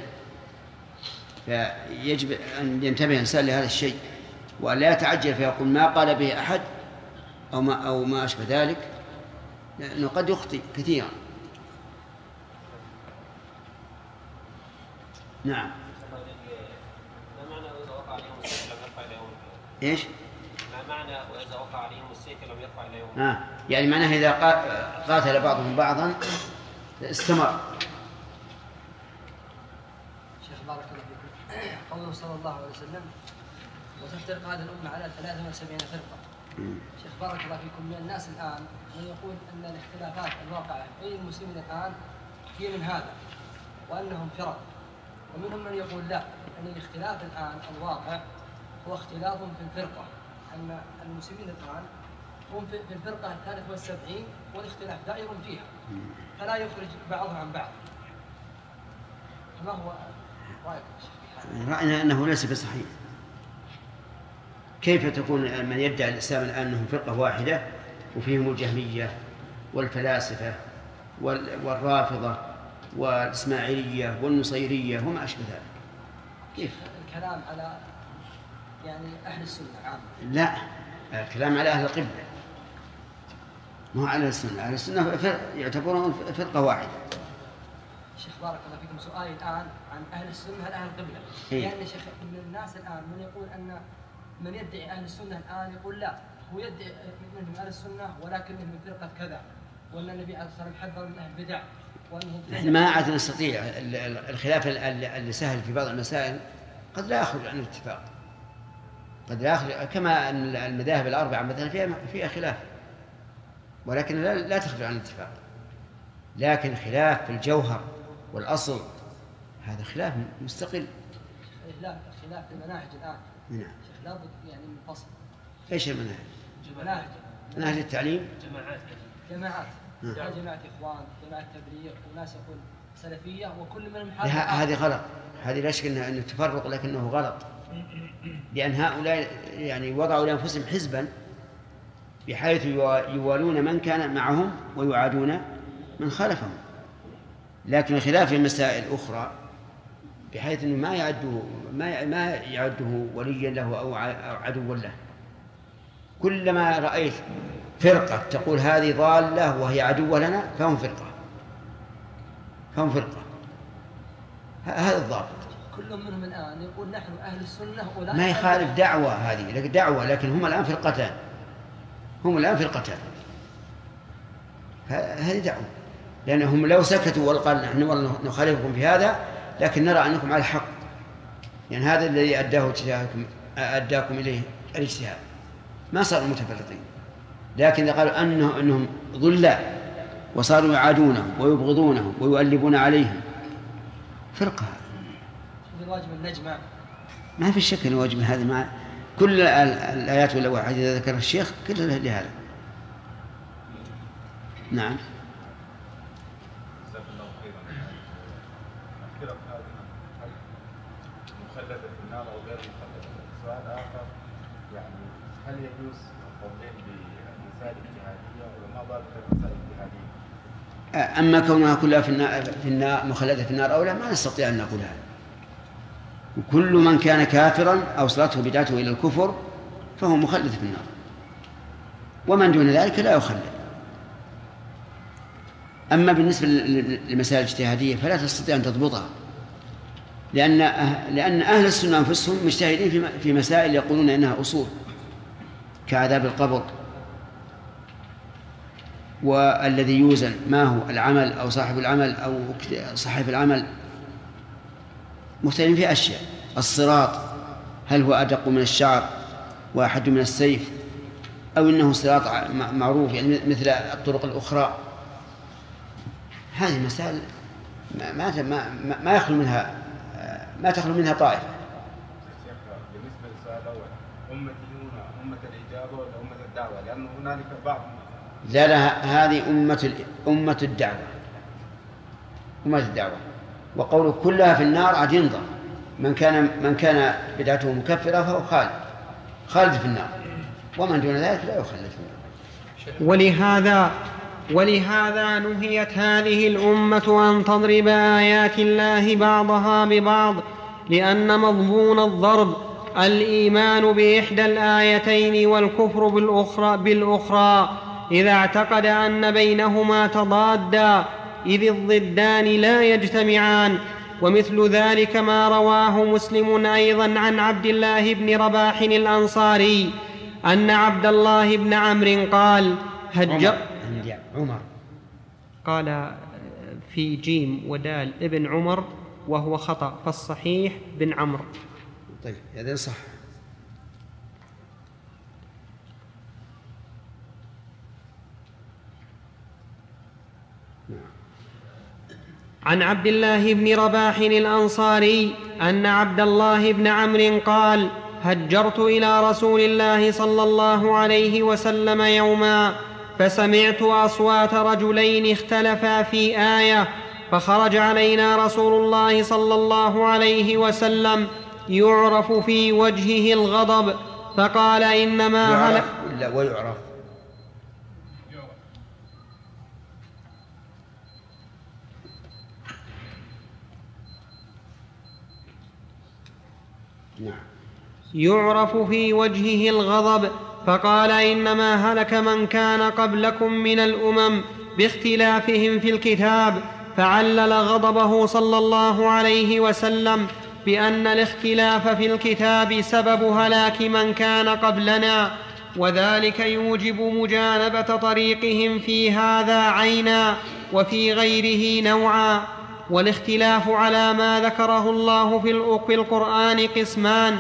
فيجب أن ينتبه الإنسان لهذا الشيء وأن لا يتعجل فيقول ما قال به أحد أو ما, أو ما أشبه ذلك، لأنه قد يخطئ كثيرا. نعم. ما معنى وإذا وقع عليهم السيف لم يرفع إلى يوم القيامة؟ إيش؟ ما معنى وإذا وقع عليهم السيف لم يرفع إلى يوم القيامة؟ آه. يعني معناه إذا قاتل بعضهم بعضا استمر. شيخ بارك الله فيكم، قوله صلى الله عليه وسلم وتفترق هذه الأمة على ثلاثة وسبعين فرقة. شيخ بارك الله فيكم، من الناس الآن من يقول أن الاختلافات الواقعة بين المسلمين الآن هي من هذا وأنهم فرق، ومنهم من يقول لا، أن الاختلاف الآن الواقع هو اختلاف في الفرقة، أن المسلمين الآن هم في الفرقة الثالثة والسبعين والاختلاف دائر فيها فلا يخرج بعضها عن بعض. ما هو رأيك؟ رأينا أنه ليس بصحيح. كيف تكون من يدعي الإسلام الآن أنهم فرقة واحدة وفيهم الجهمية والفلاسفة والرافضة والإسماعيلية والنصيرية وما أشبه ذلك؟ كيف؟ الكلام على يعني أهل السنة عامة. لا، الكلام على أهل القبلة، مو على السنة. أهل السنة يعتبرون فرقة واحدة. شيخ بارك الله فيكم، سؤالي الآن عن أهل السنة هل أهل القبلة؟ إيه؟ لأن يعني شيخ من الناس الآن من يقول أن من يدعي أهل السنة الآن يقول لا، هو يدعي منهم أهل السنة ولكنهم من فرقة كذا، وأن النبي عليه الصلاة والسلام حذر من أهل البدع. نحن ما عاد نستطيع الخلاف اللي سهل في بعض المسائل قد لا يخرج عن الاتفاق، قد لا يخرج، كما أن المذاهب الأربعة مثلا فيها فيها خلاف، ولكن لا, لا تخرج عن الاتفاق. لكن خلاف في الجوهر والأصل هذا خلاف مستقل. لا، خلاف في المناهج الآن. نعم. شيخ لابد يعني من فصل. ايش المناهج؟ مناهج. مناهج التعليم. جماعات. جماعات. نعم. جماعة إخوان، جماعة تبليغ، وناس يقول سلفية، وكل منهم حاجة. هذه غلط، هذه لا شك أنه التفرق، لكنه غلط، لأن هؤلاء يعني وضعوا لأنفسهم حزبا بحيث يوالون من كان معهم ويعادون من خالفهم. لكن خلاف المسائل أخرى بحيث أنه ما يعده ما ما يعده وليا له أو عدوا له. كلما رأيت فرقة تقول هذه ضالة وهي عدوة لنا فهم فرقة، فهم فرقة. هذا الضابط. كل منهم الآن يقول نحن أهل السنة ولا ما يخالف دعوة، هذه لك دعوة، لكن هم الآن فرقتان، هم الآن فرقتان. هذه دعوة، لأنهم لو سكتوا وقالوا نحن نخالفكم في هذا لكن نرى أنكم على الحق، يعني هذا الذي أداه اجتهادكم أداكم إليه الاجتهاد، ما صاروا متفرقين. لكن إذا قالوا أنه أنهم ضلاء وصاروا يعادونهم ويبغضونهم ويؤلبون عليهم فرقة. واجب النجمة ما في شك أن واجب هذا مع كل الآيات والأحاديث التي ذكرها الشيخ كلها لهذا. نعم. مخلدة في النار أو غير مخلدة. سؤال آخر، يعني هل يجوز القولين بمسائل اجتهادية وما بال في المسائل الاجتهادية؟ أما كونها كلها في النار, في النار مخلدة في النار أو لا، ما نستطيع أن نقول هذا. وكل من كان كافرا أوصلته بدعته إلى الكفر فهو مخلد في النار، ومن دون ذلك لا يخلد. أما بالنسبة للمسائل الاجتهادية فلا تستطيع أن تضبطها، لأن لأن أهل السنة أنفسهم مجتهدين في مسائل يقولون إنها أصول كعذاب القبر، والذي يوزن ما هو العمل أو صاحب العمل أو صاحب العمل، مختلفين في أشياء. الصراط هل هو أدق من الشعر وأحد من السيف، أو إنه صراط معروف يعني مثل الطرق الأخرى. هذه مسائل ما ما ما يخلو منها ما تخلو منها طائفة. بالنسبة للسؤال الأول، أمتي هنا أمة الإجابة ولا أمة الدعوة؟ لأنه هنالك بعض. لا لا، هذه أمة أمة الدعوة، أمة الدعوة. وقوله كلها في النار عاد ينظر، من كان من كان بدعته مكفرة فهو خالد خالد في النار، ومن دون ذلك لا يخلد في النار. ولهذا ولهذا نهيت هذه الأمة أن تضرب آيات الله بعضها ببعض، لأن مضمون الضرب الإيمان بإحدى الآيتين والكفر بالأخرى, بالأخرى إذا اعتقد أن بينهما تضادا، إذ الضدان لا يجتمعان. ومثل ذلك ما رواه مسلم أيضا عن عبد الله بن رباح الأنصاري أن عبد الله بن عمرو قال هج عمر قال في جيم ودال ابن عمر وهو خطأ، فالصحيح بن عمرو. طيب هذا صح. عن عبد الله بن رباح الأنصاري أن عبد الله بن عمرو قال هجرت إلى رسول الله صلى الله عليه وسلم يوما، فسمعت أصوات رجلين اختلفا في آية، فخرج علينا رسول الله صلى الله عليه وسلم يعرف في وجهه الغضب، فقال إنما هلك لا ويعرف يعرف في وجهه الغضب، فقال إنما هلك من كان قبلكم من الأمم باختلافهم في الكتاب، فعلل غضبه صلى الله عليه وسلم بأن الاختلاف في الكتاب سبب هلاك من كان قبلنا، وذلك يوجب مجانبة طريقهم في هذا عينا وفي غيره نوعا. والاختلاف على ما ذكره الله في القرآن قسمان،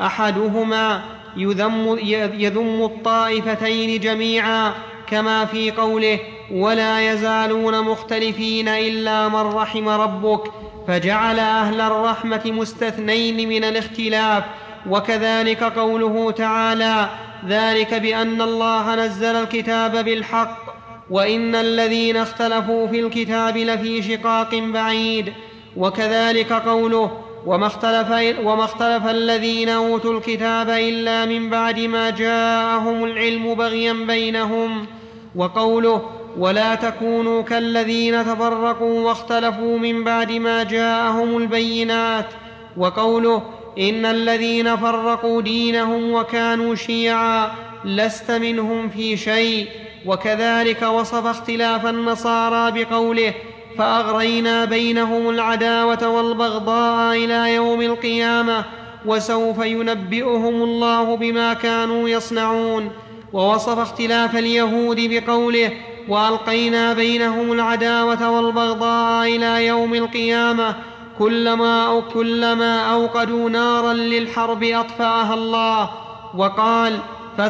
أحدهما يذم, يذم الطائفتين جميعا كما في قوله ولا يزالون مختلفين إلا من رحم ربك، فجعل أهل الرحمة مستثنين من الاختلاف. وكذلك قوله تعالى ذلك بأن الله نزل الكتاب بالحق وإن الذين اختلفوا في الكتاب لفي شقاق بعيد. وكذلك قوله وما اختلف, وما اختلف الذين أوتوا الكتاب إلا من بعد ما جاءهم العلم بغيا بينهم. وقوله ولا تكونوا كالذين تفرقوا واختلفوا من بعد ما جاءهم البينات. وقوله إن الذين فرقوا دينهم وكانوا شيعا لست منهم في شيء. وكذلك وصف اختلاف النصارى بقوله فأغرينا بينهم العداوة والبغضاء إلى يوم القيامة وسوف ينبئهم الله بما كانوا يصنعون. ووصف اختلاف اليهود بقوله وألقينا بينهم العداوة والبغضاء إلى يوم القيامة كلما, أو كلما أوقدوا نارا للحرب أطفأها الله. وقال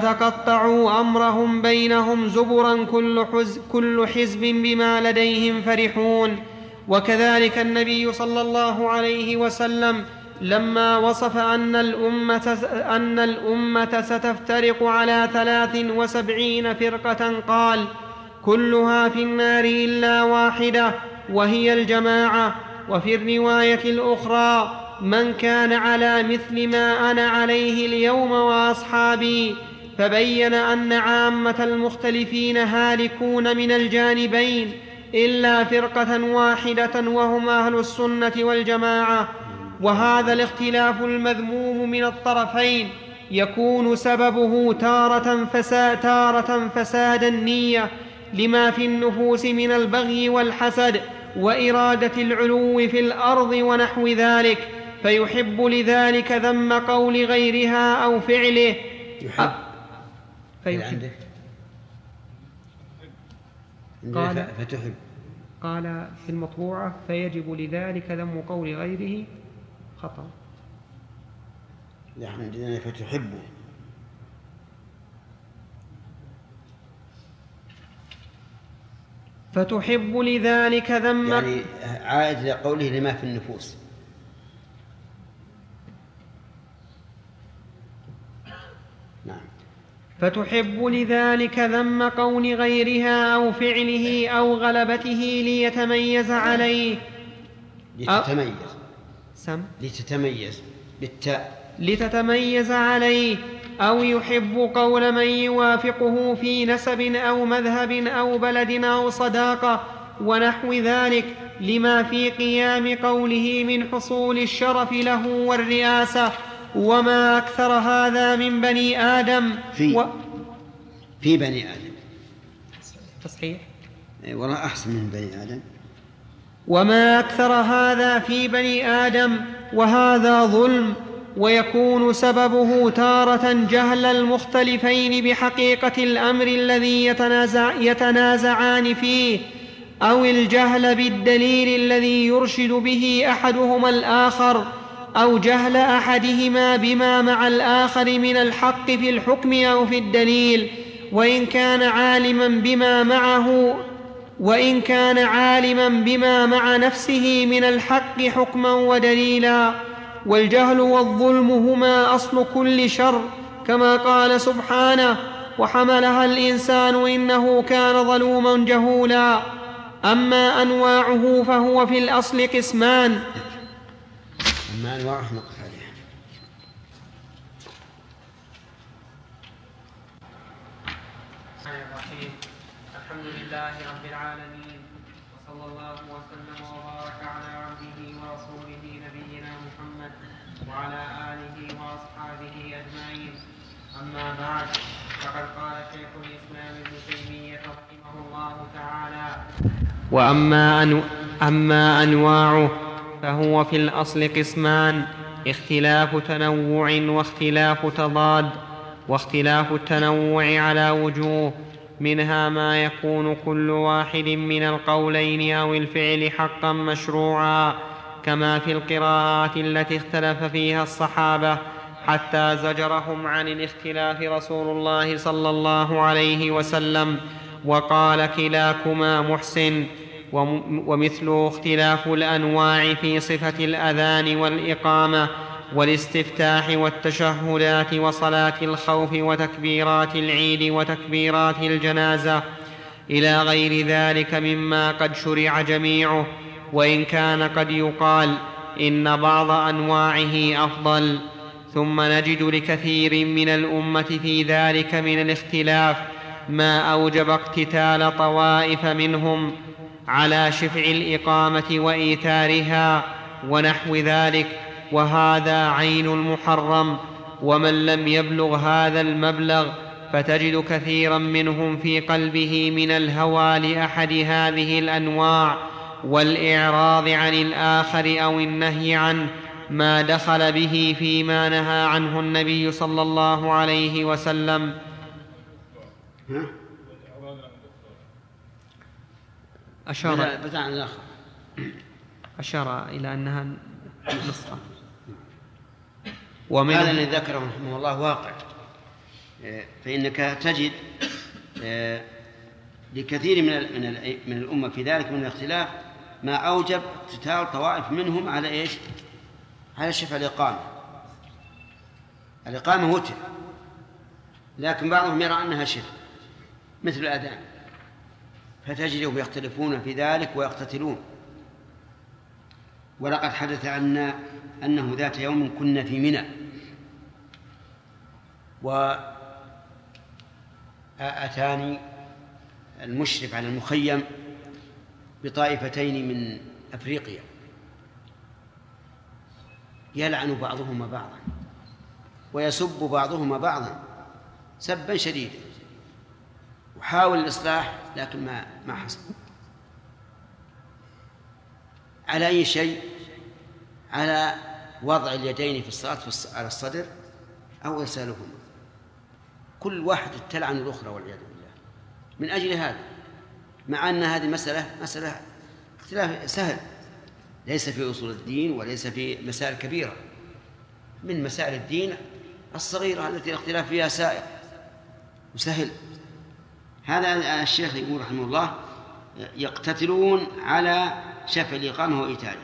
فتقطعوا أمرهم بينهم زبرا كل, حز كل حزب بما لديهم فرحون. وكذلك النبي صلى الله عليه وسلم لما وصف أن الأمة, أن الأمة ستفترق على ثلاث وسبعين فرقة قال كلها في النار إلا واحدة وهي الجماعة. وفي الرواية الأخرى من كان على مثل ما أنا عليه اليوم وأصحابي، فبين أن عامة المختلفين هالكون من الجانبين إلا فرقة واحدة وهم أهل السنة والجماعة. وهذا الاختلاف المذموم من الطرفين يكون سببه تارة فساد, تارة فساد النية لما في النفوس من البغي والحسد وإرادة العلو في الأرض ونحو ذلك، فيحب لذلك ذم قول غيرها أو فعله. يحب فيحب قال فتحب قال في المطبوعة فيجب لذلك ذم قول غيره خطأ. نحن عندنا فتحب فتحب لذلك ذم يعني عائد لقوله لما في النفوس. نعم. فتحب لذلك ذم قول غيرها أو فعله أو غلبته ليتميز عليه. لتتميز سم لتتميز بالتاء لتتميز عليه، أو يحب قول من يوافقه في نسب أو مذهب أو بلد أو صداقة ونحو ذلك، لما في قيام قوله من حصول الشرف له والرئاسة. وما أكثر هذا من بني آدم في, و... في بني آدم تصحيح والله أحسن من بني آدم. وما أكثر هذا في بني آدم، وهذا ظلم، ويكون سببه تارة جهل المختلفين بحقيقة الأمر الذي يتنازع يتنازعان فيه، أو الجهل بالدليل الذي يرشد به أحدهما الآخر، أو جهل أحدهما بما مع الآخر من الحق في الحكم أو في الدليل، وإن كان عالما بما معه وإن كان عالما بما مع نفسه من الحق حكما ودليلا. والجهل والظلم هما أصل كل شر، كما قال سبحانه: وحملها الإنسان إنه كان ظلوما جهولا. أما أنواعه فهو في الأصل قسمان. أما أنواعه نقف عليها. الحمد لله رب العالمين، وصلى الله وسلم وبارك على عبده ورسوله نبينا محمد وعلى آله وأصحابه أجمعين. أما بعد، فقد قال شيخ الإسلام ابن تيمية رحمه الله تعالى: وأما أنو... أما أنواعه فهو في الأصل قسمان: اختلاف تنوع واختلاف تضاد. واختلاف التنوع على وجوه، منها ما يكون كل واحد من القولين أو الفعل حقا مشروعا، كما في القراءات التي اختلف فيها الصحابة حتى زجرهم عن الاختلاف رسول الله صلى الله عليه وسلم وقال: كلاكما محسن. ومثله اختلاف الأنواع في صفة الأذان والإقامة والاستفتاح والتشهدات وصلاة الخوف وتكبيرات العيد وتكبيرات الجنازة إلى غير ذلك مما قد شرع جميعه، وإن كان قد يقال إن بعض أنواعه أفضل. ثم نجد لكثير من الأمة في ذلك من الاختلاف ما أوجب اقتتال طوائف منهم على شفع الإقامة وإيثارها ونحو ذلك، وهذا عين المحرم. ومن لم يبلغ هذا المبلغ فتجد كثيرا منهم في قلبه من الهوى لأحد هذه الأنواع والإعراض عن الآخر أو النهي عنه ما دخل به فيما نهى عنه النبي صلى الله عليه وسلم. أشار أشار إلى أنها نسخة. ومن هذا الذي ذكره رحمه الله واقع، فإنك تجد لكثير من من الأمة في ذلك من الاختلاف ما أوجب اقتتال طوائف منهم على إيش؟ على شفع الإقامة. الإقامة وتر، لكن بعضهم يرى أنها شفع مثل الأذان، فتجدهم يختلفون في ذلك ويقتتلون. ولقد حدث عنا أنه ذات يوم كنا في منى، وأتاني المشرف على المخيم بطائفتين من أفريقيا يلعن بعضهما بعضا ويسب بعضهما بعضا سبا شديدا، وحاول الإصلاح لكن ما ما حصل. على أي شيء؟ على وضع اليدين في الصلاة على الصدر أو إرسالهما، كل واحد تلعن الأخرى والعياذ بالله من أجل هذا، مع أن هذه مسألة مسألة اختلاف سهل، ليس في أصول الدين وليس في مسائل كبيرة، من مسائل الدين الصغيرة التي الاختلاف فيها سائر وسهل. هذا الشيخ يقول رحمه الله يقتتلون على شفع الإقامة وإيتائها.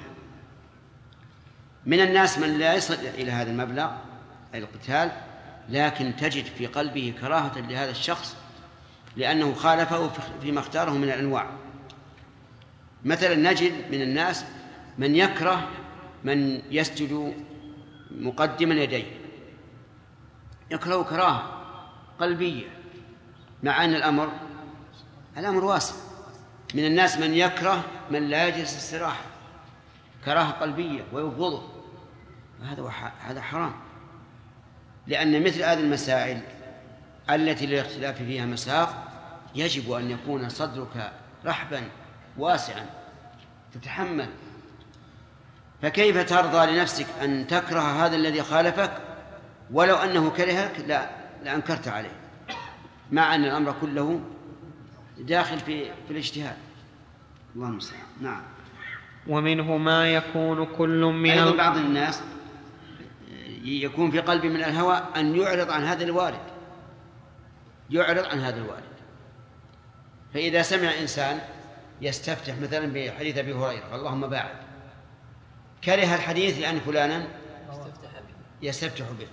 من الناس من لا يصل إلى هذا المبلغ أي القتال، لكن تجد في قلبه كراهة لهذا الشخص لأنه خالفه فيما اختاره من الأنواع. مثلا نجد من الناس من يكره من يسجد مقدما يديه، يكره كراهة قلبية، مع أن الأمر الأمر واسع. من الناس من يكره من لا يجلس استراحة، كراهة قلبية ويبغضه، هذا هذا حرام، لأن مثل هذه المسائل التي للاختلاف فيها مساق يجب أن يكون صدرك رحبا واسعا تتحمل. فكيف ترضى لنفسك أن تكره هذا الذي خالفك ولو أنه كرهك لا لأنكرت عليه، مع أن الأمر كله داخل في في الاجتهاد. الله المستعان. نعم. ومنه ما يكون كل من أيضا بعض الناس يكون في قلبه من الهوى أن يعرض عن هذا الوارد، يعرض عن هذا الوارد. فإذا سمع إنسان يستفتح مثلا بحديث أبي هريرة اللهم باعد، كره الحديث لأن فلانا يستفتح به،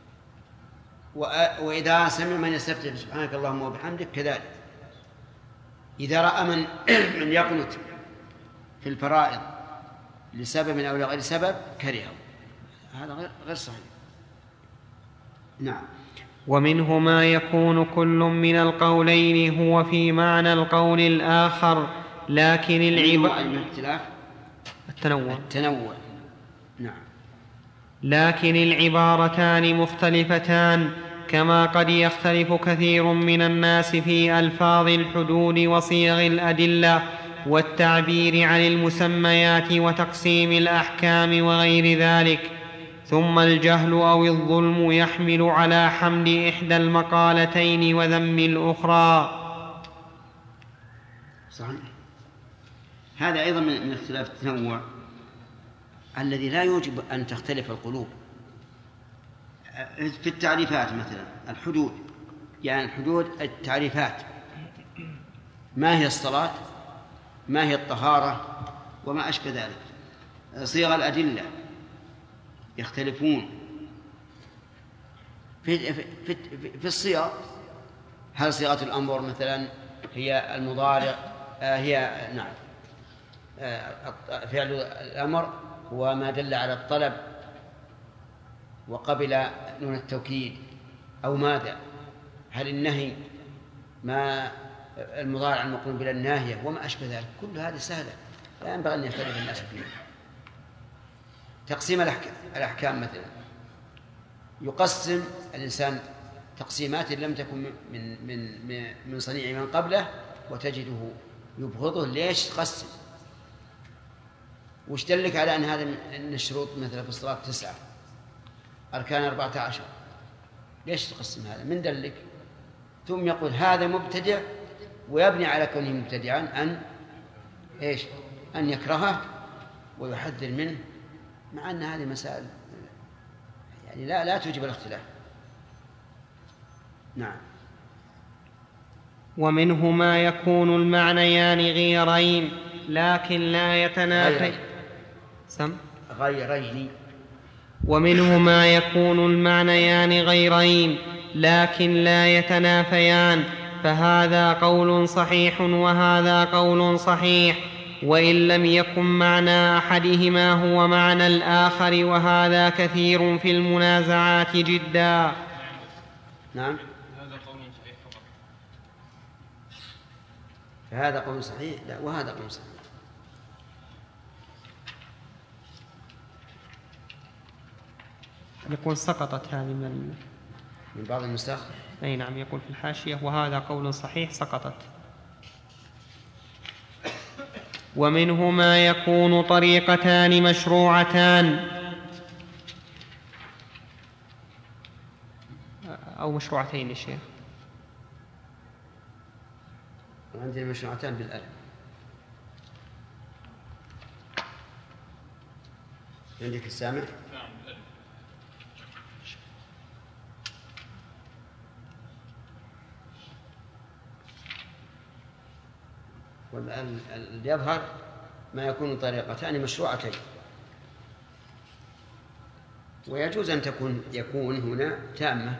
وإذا سمع من يستفتح سبحانك اللهم وبحمدك كذلك. إذا رأى من من يقنط في الفرائض لسبب أو لغير سبب كرهه، هذا غير صحيح. نعم. ومنه ما يكون كل من القولين هو في معنى القول الآخر، لكن العبارة التنوع التنوع نعم. لكن العبارتان مختلفتان، كما قد يختلف كثير من الناس في ألفاظ الحدود وصيغ الأدلة والتعبير عن المسميات وتقسيم الأحكام وغير ذلك. ثم الجهل أو الظلم يحمل على حمد إحدى المقالتين وذم الأخرى. صحيح. هذا أيضا من اختلاف التنوع الذي لا يوجب أن تختلف القلوب. في التعريفات مثلا الحدود، يعني الحدود التعريفات، ما هي الصلاة، ما هي الطهارة، وما أشبه ذلك. صيغ الأدلة يختلفون في, في, في, في الصيغ. هل صيغة الأمر مثلا هي المضارع آه هي نعم آه فعل الأمر وما دل على الطلب وقبل نون التوكيد، أو ماذا؟ هل النهي ما المضارع المقرون بلا الناهية وما أشبه ذلك؟ كل هذه سهلة لا ينبغي أن يختلف الناس فيها. تقسيم الأحكام مثلا يقسم الإنسان تقسيمات لم تكن من من من صنيع من قبله وتجده يبغضه. ليش تقسم؟ وش دلك على أن هذا من الشروط مثلا في الصلاة تسعة، أركان أربعة عشر؟ ليش تقسم هذا؟ من دلك؟ ثم يقول هذا مبتدع ويبني على كونه مبتدعا أن إيش؟ أن يكرهه ويحذر منه، مع أن هذه مسائل يعني لا لا توجب الاختلاف. نعم. ومنه ما يكون المعنيان غيرين لكن لا يتنافي سم غيرين ومنه ما يكون المعنيان غيرين لكن لا يتنافيان، فهذا قول صحيح وهذا قول صحيح، وإن لم يكن معنى أحدهما هو معنى الآخر، وهذا كثير في المنازعات جدا. نعم. هذا قول صحيح فقط. فهذا قول صحيح لا وهذا قول صحيح. يكون سقطت هذه من من بعض النسخ. أي نعم، يقول في الحاشية: وهذا قول صحيح سقطت. ومنه ما يكون طريقتان مشروعتان أو مشروعتين للشيخ. عندنا مشروعتان بالألف. عندك السامع؟ والآن اللي يظهر ما يكون طريقتان مشروعتين، ويجوز أن تكون يكون هنا تامة.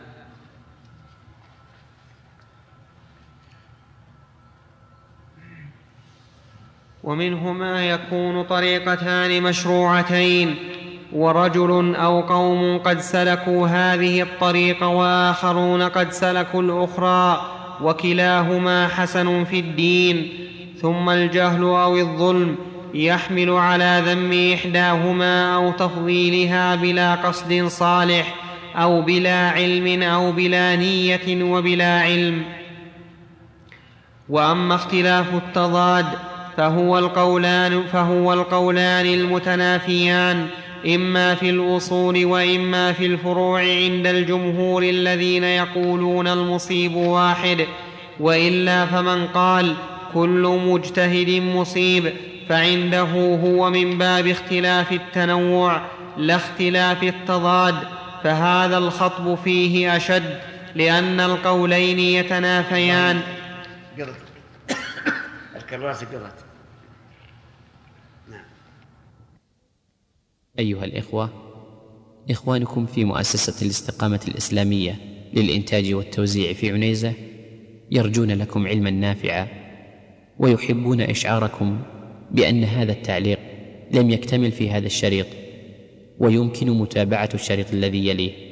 ومنه ما يكون طريقتان مشروعتين، ورجل أو قوم قد سلكوا هذه الطريق وآخرون قد سلكوا الأخرى، وكلاهما حسن في الدين. ثم الجهل أو الظلم يحمل على ذم إحداهما أو تفضيلها بلا قصد صالح، أو بلا علم، أو بلا نية وبلا علم. وأما اختلاف التضاد فهو القولان, فهو القولان المتنافيان، إما في الأصول وإما في الفروع عند الجمهور الذين يقولون المصيب واحد. وإلا فمن قال كل مجتهد مصيب فعنده هو من باب اختلاف التنوع لا اختلاف التضاد، فهذا الخطب فيه أشد، لأن القولين يتنافيان. الكراسي قرأت. أيها الإخوة، إخوانكم في مؤسسة الاستقامة الإسلامية للإنتاج والتوزيع في عنيزة يرجون لكم علما نافعا، ويحبون إشعاركم بأن هذا التعليق لم يكتمل في هذا الشريط، ويمكن متابعة الشريط الذي يليه